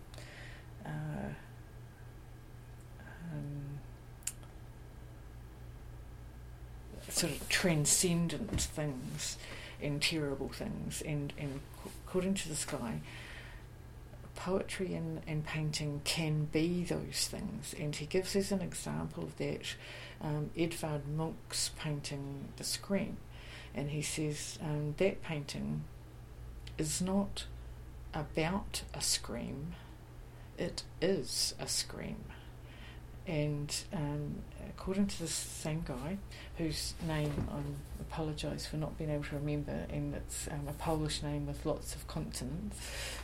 sort of transcendent things and terrible things, and according to this guy, poetry and painting can be those things. And he gives as an example of that Edvard Munch's painting The Scream, and he says that painting is not about a scream, it is a scream. And according to this same guy, whose name I apologise for not being able to remember, and it's a Polish name with lots of consonants,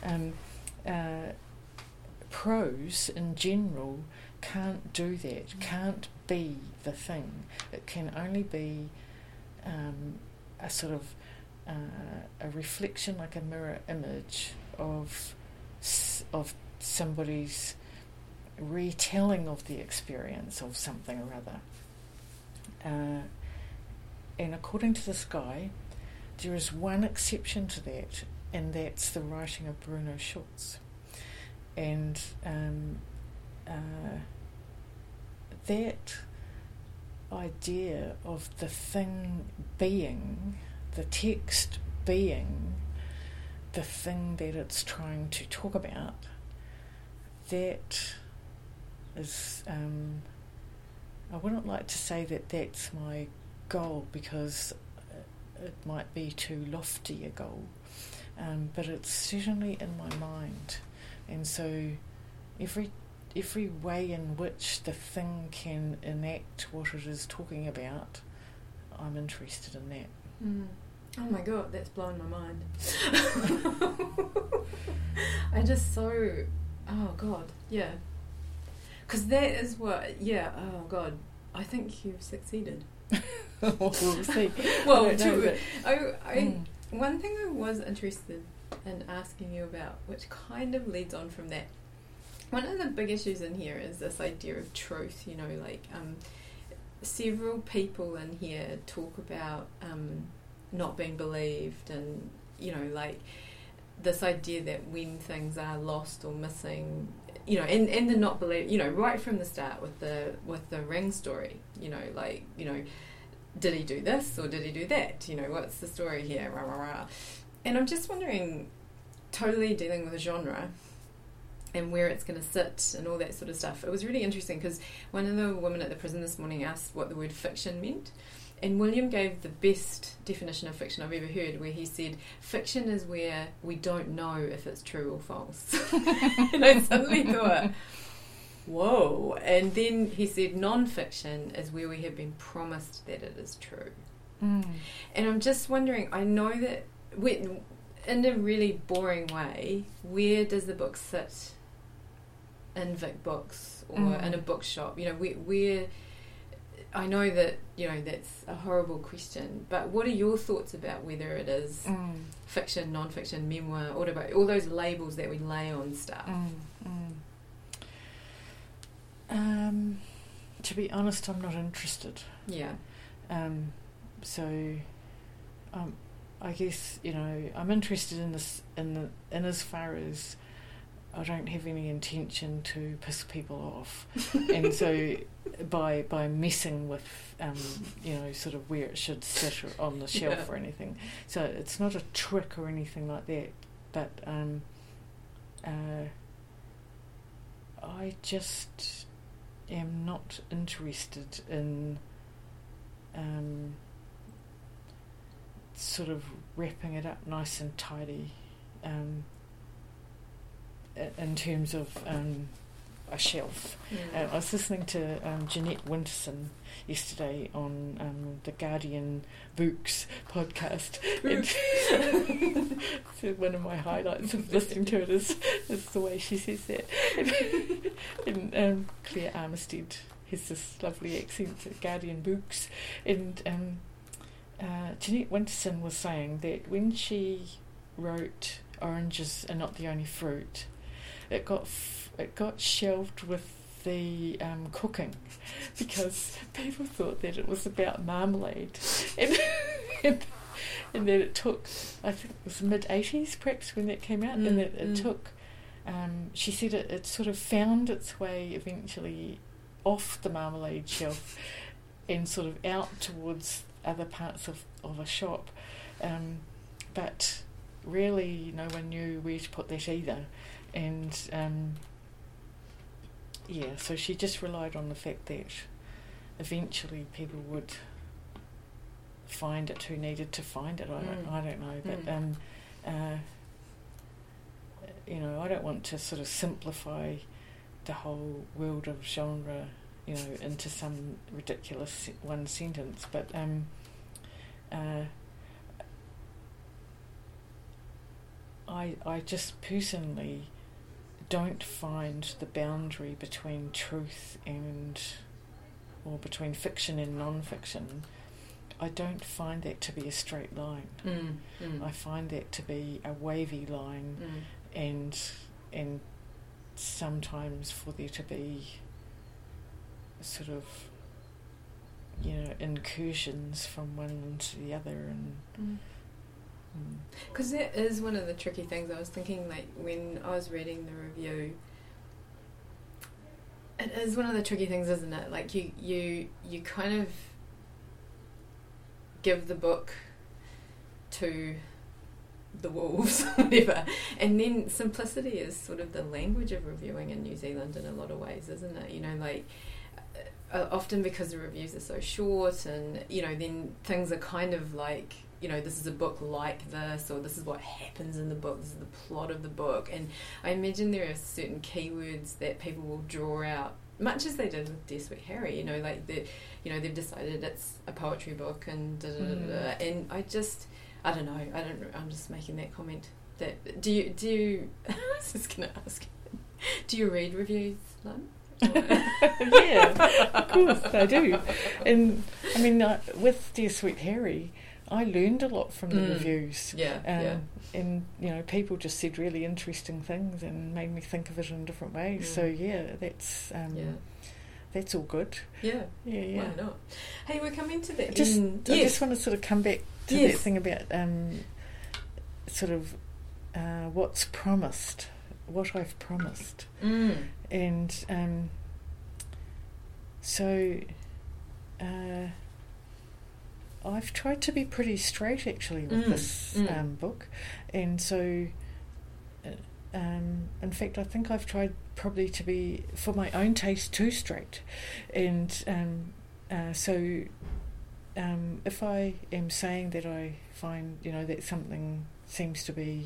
prose in general can't do that, can't be the thing. It can only be a sort of a reflection, like a mirror image of somebody's retelling of the experience of something or other. And according to this guy, there is one exception to that, and that's the writing of Bruno Schulz. And that idea of the thing being, the text being the thing that it's trying to talk about, that is, I wouldn't like to say that that's my goal, because it might be too lofty a goal, but it's certainly in my mind. And so every way in which the thing can enact what it is talking about, I'm interested in that. Mm. Oh my god, that's blown my mind. Oh god, yeah. Because that is what, oh god, I think you've succeeded. We'll see. Well, one thing I was interested in asking you about, which kind of leads on from that, one of the big issues in here is this idea of truth, several people in here talk about not being believed, and this idea that when things are lost or missing, and the not believe, right from the start with the ring story, did he do this or did he do that? What's the story here? Rah, rah, rah. And I'm just wondering, totally dealing with a genre and where it's going to sit and all that sort of stuff. It was really interesting because one of the women at the prison this morning asked what the word fiction meant. And William gave the best definition of fiction I've ever heard, where he said, fiction is where we don't know if it's true or false. And I suddenly thought, whoa. And then he said, non-fiction is where we have been promised that it is true. Mm. And I'm just wondering, I know that in a really boring way, where does the book sit in Vic Books or in a bookshop? Where I know that, that's a horrible question, but what are your thoughts about whether it is fiction, non-fiction, memoir, autobiography, all those labels that we lay on stuff? To be honest, I'm not interested. Yeah. I guess, I'm interested in this in as far as I don't have any intention to piss people off, and so by messing with sort of where it should sit or on the shelf or anything. So it's not a trick or anything like that, but I just am not interested in sort of wrapping it up nice and tidy. In terms of a shelf. I was listening to Jeanette Winterson yesterday on the Guardian Books podcast. So one of my highlights of listening to it is the way she says that. And Claire Armistead has this lovely accent at Guardian Books. And Jeanette Winterson was saying that when she wrote Oranges Are Not the Only Fruit, it got shelved with the cooking because people thought that it was about marmalade, and that it took, I think it was the mid-80s perhaps when that came out, and that it took, she said it sort of found its way eventually off the marmalade shelf and sort of out towards other parts of a shop, but really no one knew where to put that either. And so she just relied on the fact that eventually people would find it who needed to find it. I don't know, but I don't want to sort of simplify the whole world of genre, into some ridiculous one sentence. But I just personally don't find the boundary between truth or between fiction and non-fiction, I don't find that to be a straight line. I find that to be a wavy line, and sometimes for there to be sort of incursions from one into the other, and because that is one of the tricky things. I was thinking, like, when I was reading the review, it is one of the tricky things, isn't it? Like, you kind of give the book to the wolves, whatever, and then simplicity is sort of the language of reviewing in New Zealand in a lot of ways, isn't it? Often because the reviews are so short, and then things are kind of like, this is a book like this, or this is what happens in the book, this is the plot of the book. And I imagine there are certain keywords that people will draw out, much as they did with Dear Sweet Harry, they've decided it's a poetry book, and and I don't know, I'm just making that comment. That do you I was just going to ask, do you read reviews, Lynn? Yeah, of course I do. And I mean, with Dear Sweet Harry, I learned a lot from the reviews. And people just said really interesting things and made me think of it in different ways. So that's all good. Yeah. Why not? Hey, we're coming to the end. I just want to sort of come back to that thing about sort of what's promised, what I've promised, and so I've tried to be pretty straight actually with this book, and so in fact I think I've tried probably to be, for my own taste, too straight, and so if I am saying that I find that something seems to be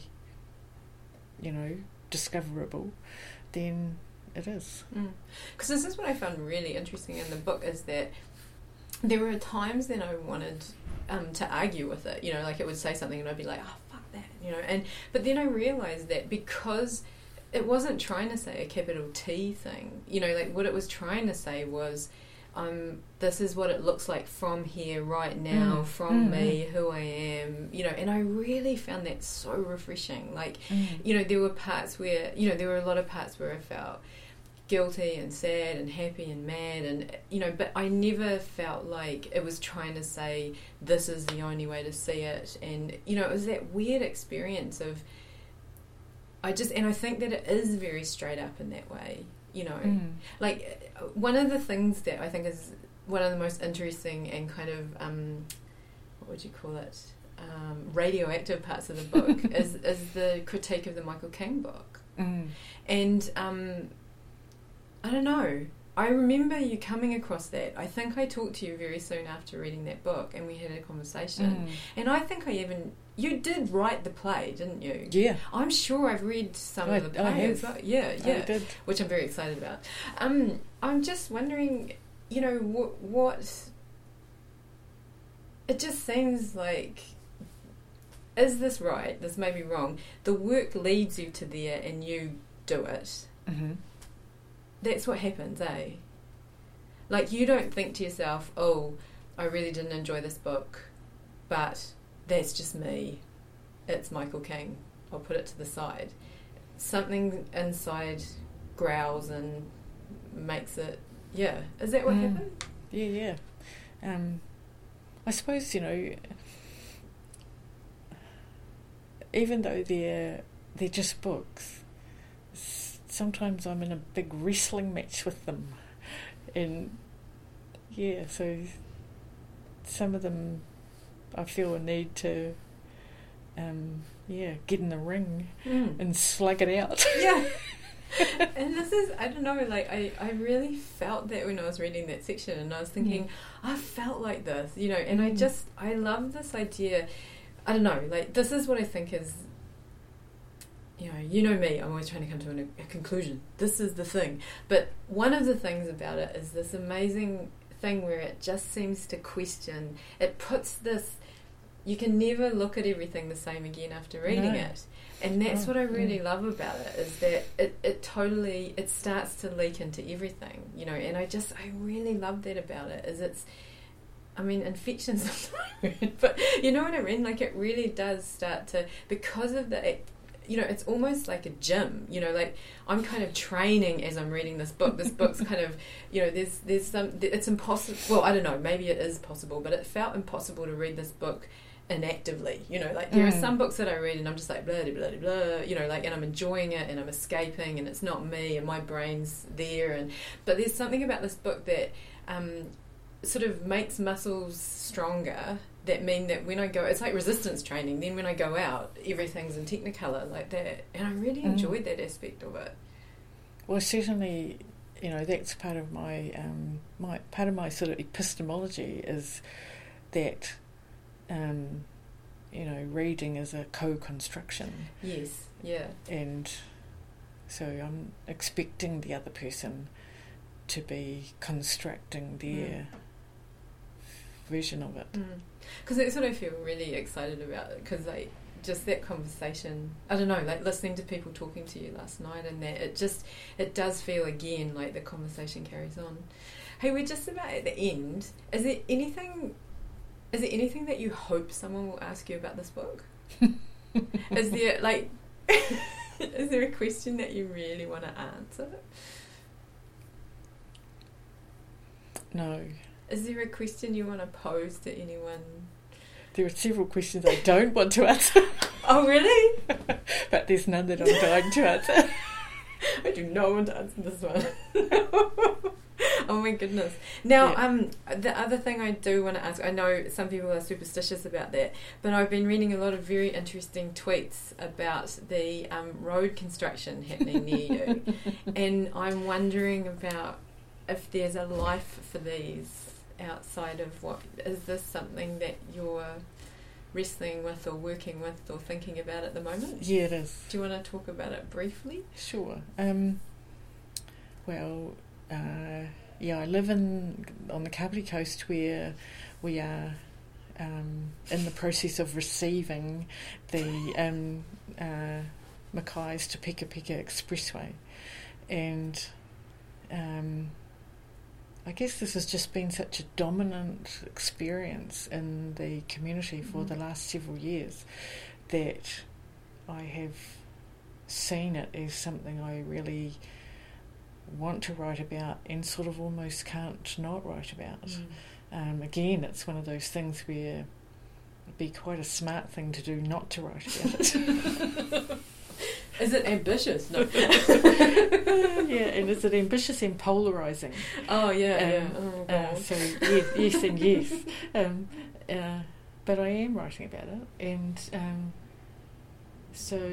discoverable, then it is. Because this is what I found really interesting in the book, is that there were times then I wanted to argue with it, like it would say something and I'd be like, oh, fuck that, but then I realised that because it wasn't trying to say a capital T thing, like what it was trying to say was, this is what it looks like from here, right now, from me, who I am, and I really found that so refreshing. Like, there were parts where, there were a lot of parts where I felt guilty and sad and happy and mad, and but I never felt like it was trying to say this is the only way to see it, and it was that weird experience of I think that it is very straight up in that way, like one of the things that I think is one of the most interesting and kind of what would you call it, radioactive parts of the book is the critique of the Michael King book, and I don't know. I remember you coming across that. I think I talked to you very soon after reading that book, and we had a conversation. And I think you did write the play, didn't you? Yeah. I'm sure I've read some of the play as well. Yeah, I did. Which I'm very excited about. I'm just wondering, what it just seems like, is this right? This may be wrong. The work leads you to there and you do it. Mm-hmm. That's what happens, eh? Like, you don't think to yourself, oh, I really didn't enjoy this book, but that's just me. It's Michael King. I'll put it to the side. Something inside growls and makes it, yeah. Is that what happened? Yeah. I suppose, even though they're just books, sometimes I'm in a big wrestling match with them, and so some of them I feel a need to get in the ring and slug it out. Yeah. And this is, I don't know, like, I really felt that when I was reading that section, and I was thinking, I felt like this, and I love this idea. I don't know, like, this is what I think is, you know me, I'm always trying to come to a conclusion. This is the thing. But one of the things about it is this amazing thing where it just seems to question, it puts this, you can never look at everything the same again after reading it. And that's what I really love about it, is that it totally, it starts to leak into everything, and I really love that about it, is infection's not the right word, but you know what I mean? Like, it really does start to, because of the, it's almost like a gym, like, I'm kind of training as I'm reading this book. This book's kind of, there's some, it's impossible, well, I don't know, maybe it is possible, but it felt impossible to read this book inactively, like, there are some books that I read and I'm just like, blah, blah, blah, blah, like, and I'm enjoying it and I'm escaping and it's not me and my brain's there, but there's something about this book that sort of makes muscles stronger, that mean that when I go, it's like resistance training, then when I go out, everything's in Technicolor like that, and I really enjoyed that aspect of it. Well, certainly, that's part of my my sort of epistemology, is that reading is a co-construction. Yes, yeah. And so I'm expecting the other person to be constructing their version of it. Because that's what I feel really excited about, because just that conversation, I don't know, like listening to people talking to you last night, and that it does feel again like the conversation carries on. Hey, we're just about at the end. Is there anything that you hope someone will ask you about this book? Is there is there a question that you really want to answer? No. Is there a question you want to pose to anyone? There are several questions I don't want to answer. Oh, really? But there's none that I'm going to answer. I do not want to answer this one. Oh my goodness. Now, the other thing I do want to ask, I know some people are superstitious about that, but I've been reading a lot of very interesting tweets about the road construction happening near you, and I'm wondering about if there's a life for these outside of what, is this something that you're wrestling with or working with or thinking about at the moment? Yeah, it is. Do you want to talk about it briefly? Sure. I live on the Kapiti Coast, where we are in the process of receiving the Mackay's to Peka Peka Expressway, and I guess this has just been such a dominant experience in the community for the last several years that I have seen it as something I really want to write about and sort of almost can't not write about. Again, it's one of those things where it'd be quite a smart thing to do not to write about it. Is it ambitious? No. Yeah, and is it ambitious and polarising? Oh, yeah, yeah. So, yes and yes. But I am writing about it, and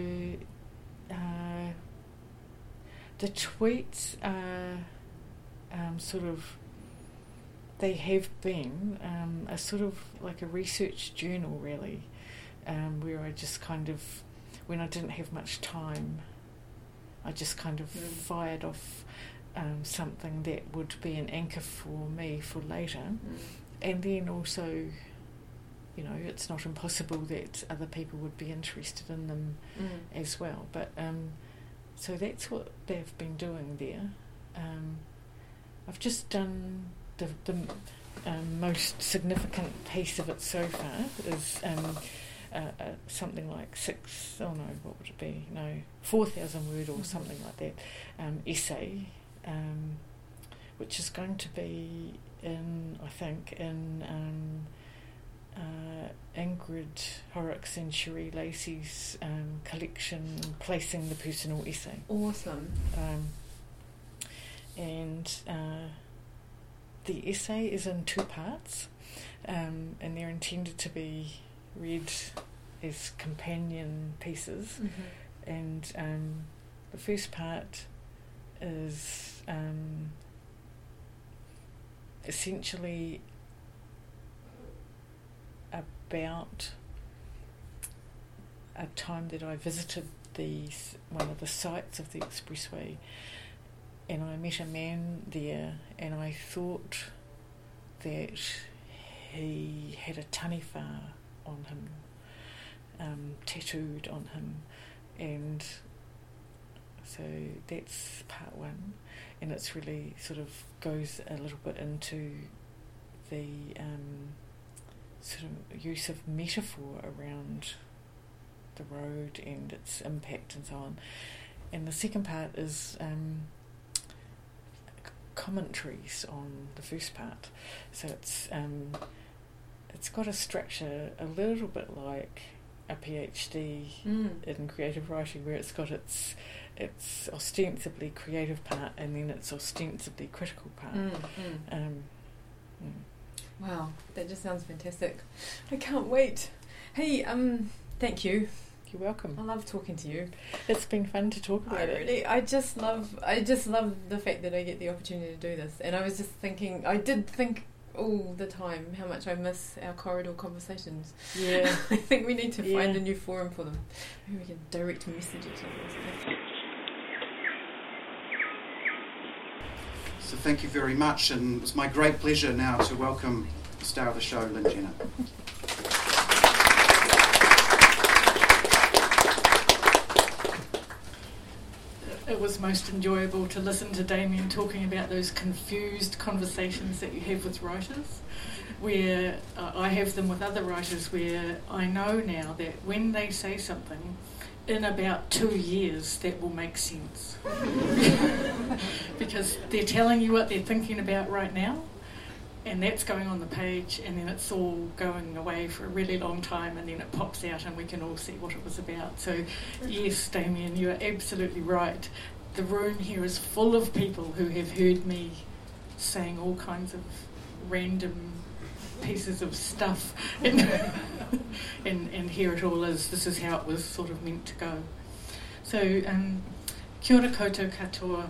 the tweets are they have been a sort of like a research journal, really, where I just kind of, when I didn't have much time, I just kind of fired off something that would be an anchor for me for later. And then also, you know, it's not impossible that other people would be interested in them as well. But so that's what they've been doing there. I've just done the most significant piece of it so far is something like 4,000 word or something like that essay, which is going to be in Ingrid Horrocks and Cherie Lacey's collection, Placing the Personal Essay. Awesome. And the essay is in 2 parts, and they're intended to be read as companion pieces. And the first part is essentially about a time that I visited one of the sites of the Expressway, and I met a man there, and I thought that he had a taniwha on him, tattooed on him, and so that's part 1, and it's really sort of goes a little bit into the sort of use of metaphor around the road and its impact and so on. And the second part is commentaries on the first part. So it's got a structure a little bit like a PhD in creative writing, where it's got its ostensibly creative part and then its ostensibly critical part. Wow, that just sounds fantastic. I can't wait. Hey, thank you. You're welcome. I love talking to you. It's been fun to talk about it. I just love the fact that I get the opportunity to do this. And I was just thinking, I did think all the time how much I miss our corridor conversations. Yeah. I think we need to find a new forum for them. Maybe we can direct message each other. So thank you very much, and it's my great pleasure now to welcome the star of the show, Lynn Jenner. It was most enjoyable to listen to Damien talking about those confused conversations that you have with writers, where I have them with other writers, where I know now that when they say something, in about 2 years that will make sense. Because they're telling you what they're thinking about right now, and that's going on the page, and then it's all going away for a really long time, and then it pops out and we can all see what it was about. So yes, Damien, you are absolutely right. The room here is full of people who have heard me saying all kinds of random pieces of stuff and here it all is. This is how it was sort of meant to go. So kia ora koutou katoa.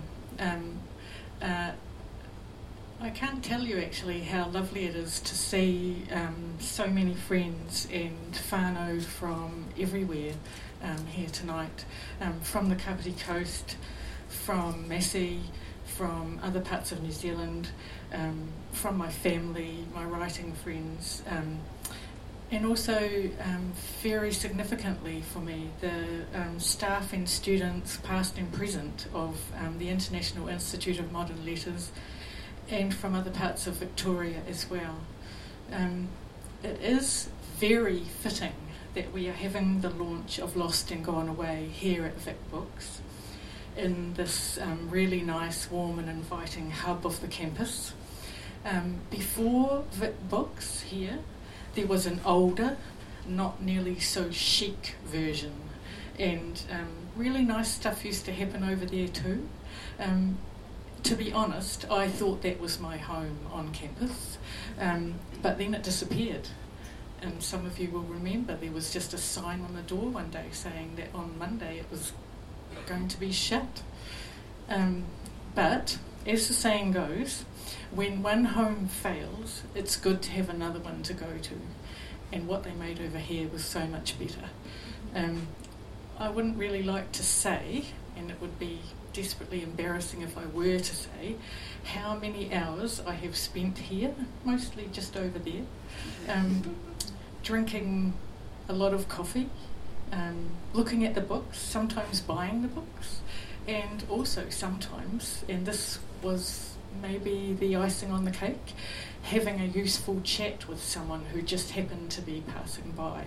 I can't tell you actually how lovely it is to see so many friends and whānau from everywhere here tonight, from the Kapiti Coast, from Massey, from other parts of New Zealand, from my family, my writing friends, and also very significantly for me, the staff and students past and present of the International Institute of Modern Letters, and from other parts of Victoria as well. It is very fitting that we are having the launch of Lost and Gone Away here at Vic Books, in this really nice, warm and inviting hub of the campus. Before Vic Books here, there was an older, not nearly so chic version, and really nice stuff used to happen over there too. To be honest, I thought that was my home on campus, but then it disappeared. And some of you will remember there was just a sign on the door one day saying that on Monday it was going to be shut. But as the saying goes, when one home fails, it's good to have another one to go to. And what they made over here was so much better. I wouldn't really like to say, and it would be desperately embarrassing if I were to say, how many hours I have spent here, mostly just over there, drinking a lot of coffee, looking at the books, sometimes buying the books, and also sometimes, and this was maybe the icing on the cake, having a useful chat with someone who just happened to be passing by.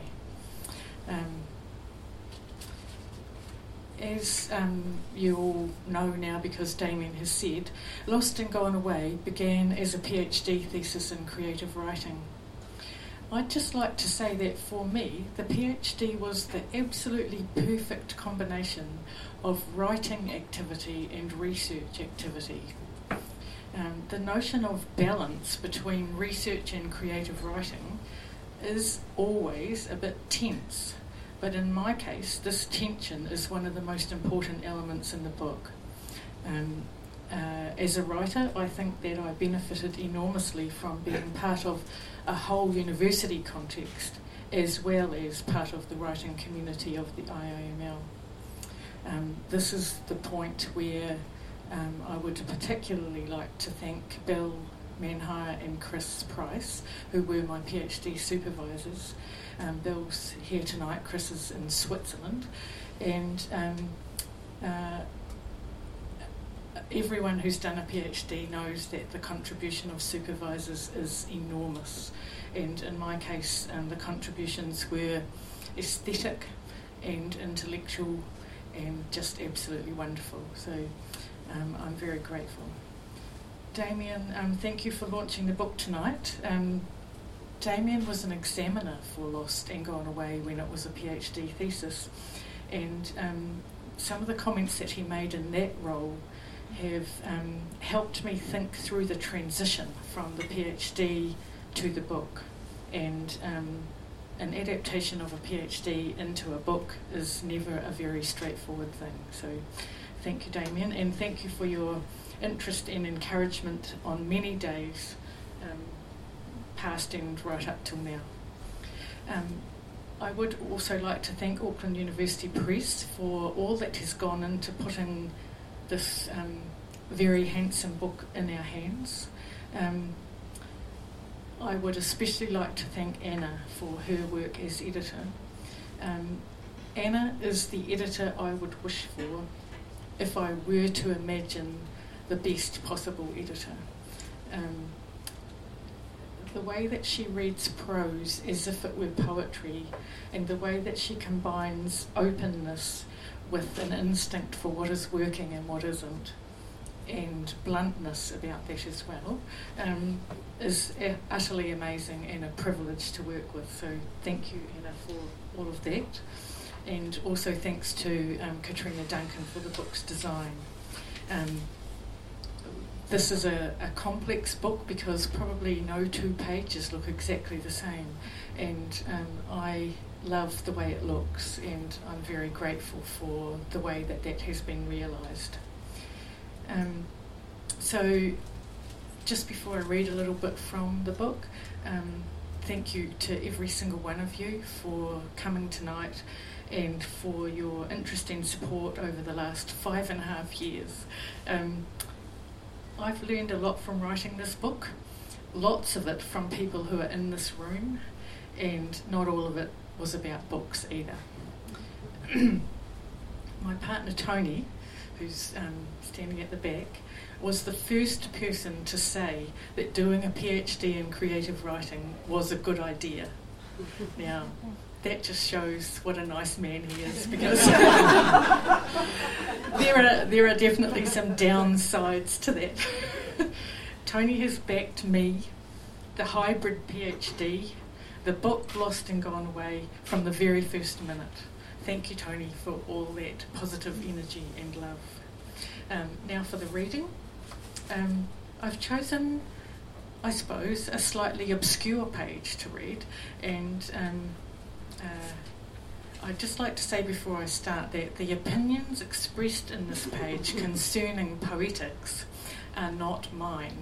As you all know now, because Damien has said, Lost and Gone Away began as a PhD thesis in creative writing. I'd just like to say that for me, the PhD was the absolutely perfect combination of writing activity and research activity. The notion of balance between research and creative writing is always a bit tense, but in my case, this tension is one of the most important elements in the book. As a writer, I think that I benefited enormously from being part of a whole university context, as well as part of the writing community of the IOML. This is the point where I would particularly like to thank Bill Manhire and Chris Price, who were my PhD supervisors. Bill's here tonight, Chris is in Switzerland, and everyone who's done a PhD knows that the contribution of supervisors is enormous, and in my case the contributions were aesthetic and intellectual and just absolutely wonderful, so I'm very grateful. Damien, thank you for launching the book tonight. Damien was an examiner for Lost and Gone Away when it was a PhD thesis, and some of the comments that he made in that role have helped me think through the transition from the PhD to the book, and an adaptation of a PhD into a book is never a very straightforward thing. So thank you, Damien, and thank you for your interest and encouragement on many days, past and right up till now. I would also like to thank Auckland University Press for all that has gone into putting this very handsome book in our hands. I would especially like to thank Anna for her work as editor. Anna is the editor I would wish for if I were to imagine the best possible editor. The way that she reads prose as if it were poetry, and the way that she combines openness with an instinct for what is working and what isn't, and bluntness about that as well, is utterly amazing and a privilege to work with. So thank you, Anna, for all of that. And also thanks to Katrina Duncan for the book's design. This is a complex book because probably no two pages look exactly the same, and I love the way it looks, and I'm very grateful for the way that that has been realised. So just before I read a little bit from the book, thank you to every single one of you for coming tonight and for your interest and support over the last 5.5 years. I've learned a lot from writing this book, lots of it from people who are in this room, and not all of it was about books either. My partner Tony, who's standing at the back, was the first person to say that doing a PhD in creative writing was a good idea. Now, that just shows what a nice man he is, because there are definitely some downsides to that. Tony has backed me, the hybrid PhD, the book Lost and Gone Away from the very first minute. Thank you, Tony, for all that positive energy and love. Now for the reading. I've chosen, I suppose, a slightly obscure page to read, and I'd just like to say before I start that the opinions expressed in this page concerning poetics are not mine.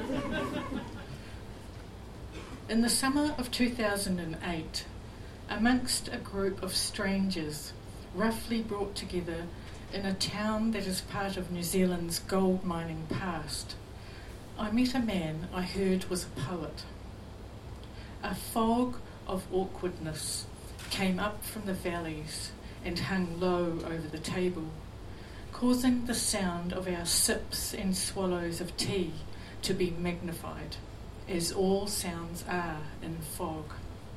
In the summer of 2008, amongst a group of strangers roughly brought together in a town that is part of New Zealand's gold mining past, I met a man I heard was a poet. A fog of awkwardness came up from the valleys and hung low over the table, causing the sound of our sips and swallows of tea to be magnified, as all sounds are in fog.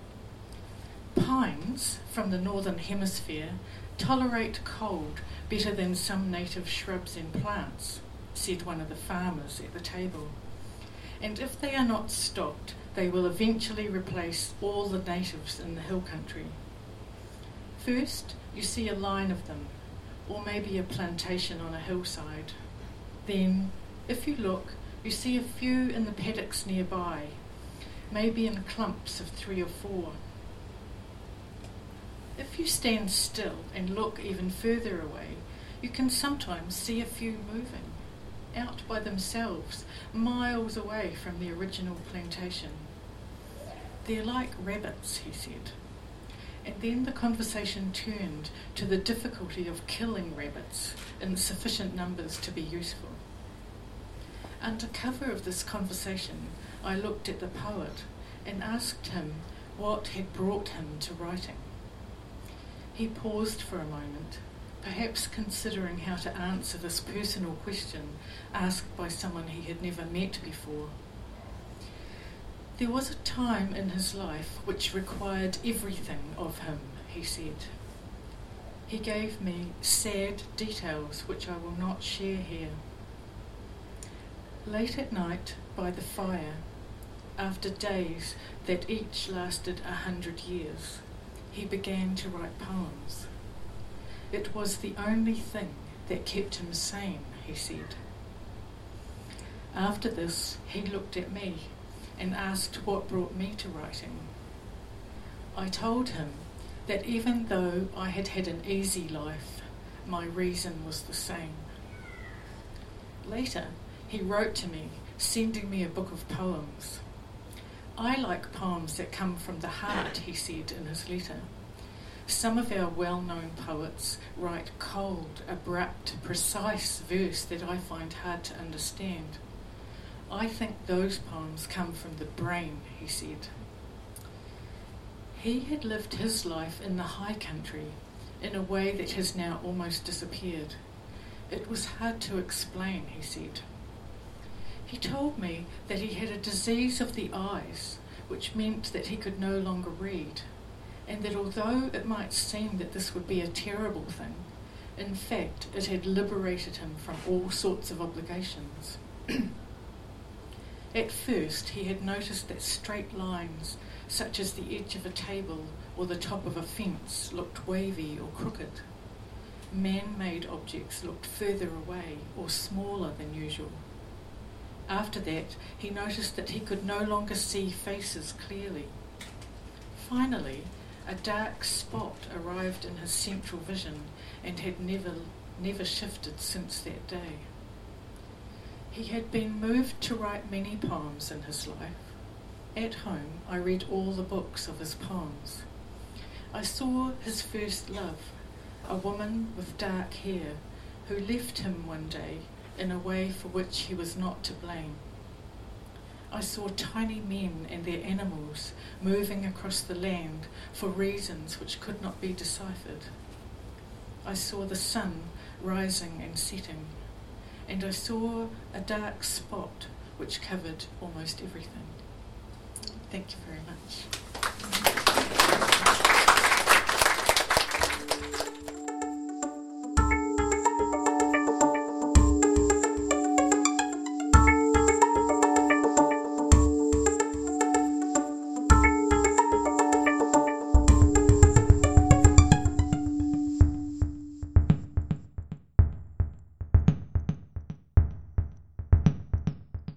Pines from the northern hemisphere tolerate cold better than some native shrubs and plants, said one of the farmers at the table. And if they are not stopped, they will eventually replace all the natives in the hill country. First, you see a line of them, or maybe a plantation on a hillside. Then, if you look, you see a few in the paddocks nearby, maybe in clumps of 3 or 4. If you stand still and look even further away, you can sometimes see a few moving, out by themselves, miles away from the original plantation. They're like rabbits, he said. And then the conversation turned to the difficulty of killing rabbits in sufficient numbers to be useful. Under cover of this conversation, I looked at the poet and asked him what had brought him to writing. He paused for a moment, perhaps considering how to answer this personal question asked by someone he had never met before. There was a time in his life which required everything of him, he said. He gave me sad details which I will not share here. Late at night, by the fire, after days that each lasted 100 years, he began to write poems. It was the only thing that kept him sane, he said. After this, he looked at me and asked what brought me to writing. I told him that even though I had had an easy life, my reason was the same. Later, he wrote to me, sending me a book of poems. I like poems that come from the heart, he said in his letter. Some of our well-known poets write cold, abrupt, precise verse that I find hard to understand. I think those poems come from the brain, he said. He had lived his life in the high country in a way that has now almost disappeared. It was hard to explain, he said. He told me that he had a disease of the eyes, which meant that he could no longer read, and that although it might seem that this would be a terrible thing, in fact it had liberated him from all sorts of obligations. At first he had noticed that straight lines, such as the edge of a table or the top of a fence, looked wavy or crooked. Man-made objects looked further away or smaller than usual. After that, he noticed that he could no longer see faces clearly. Finally, a dark spot arrived in his central vision and had never shifted since that day. He had been moved to write many poems in his life. At home, I read all the books of his poems. I saw his first love, a woman with dark hair, who left him one day in a way for which he was not to blame. I saw tiny men and their animals moving across the land for reasons which could not be deciphered. I saw the sun rising and setting, and I saw a dark spot which covered almost everything. Thank you very much.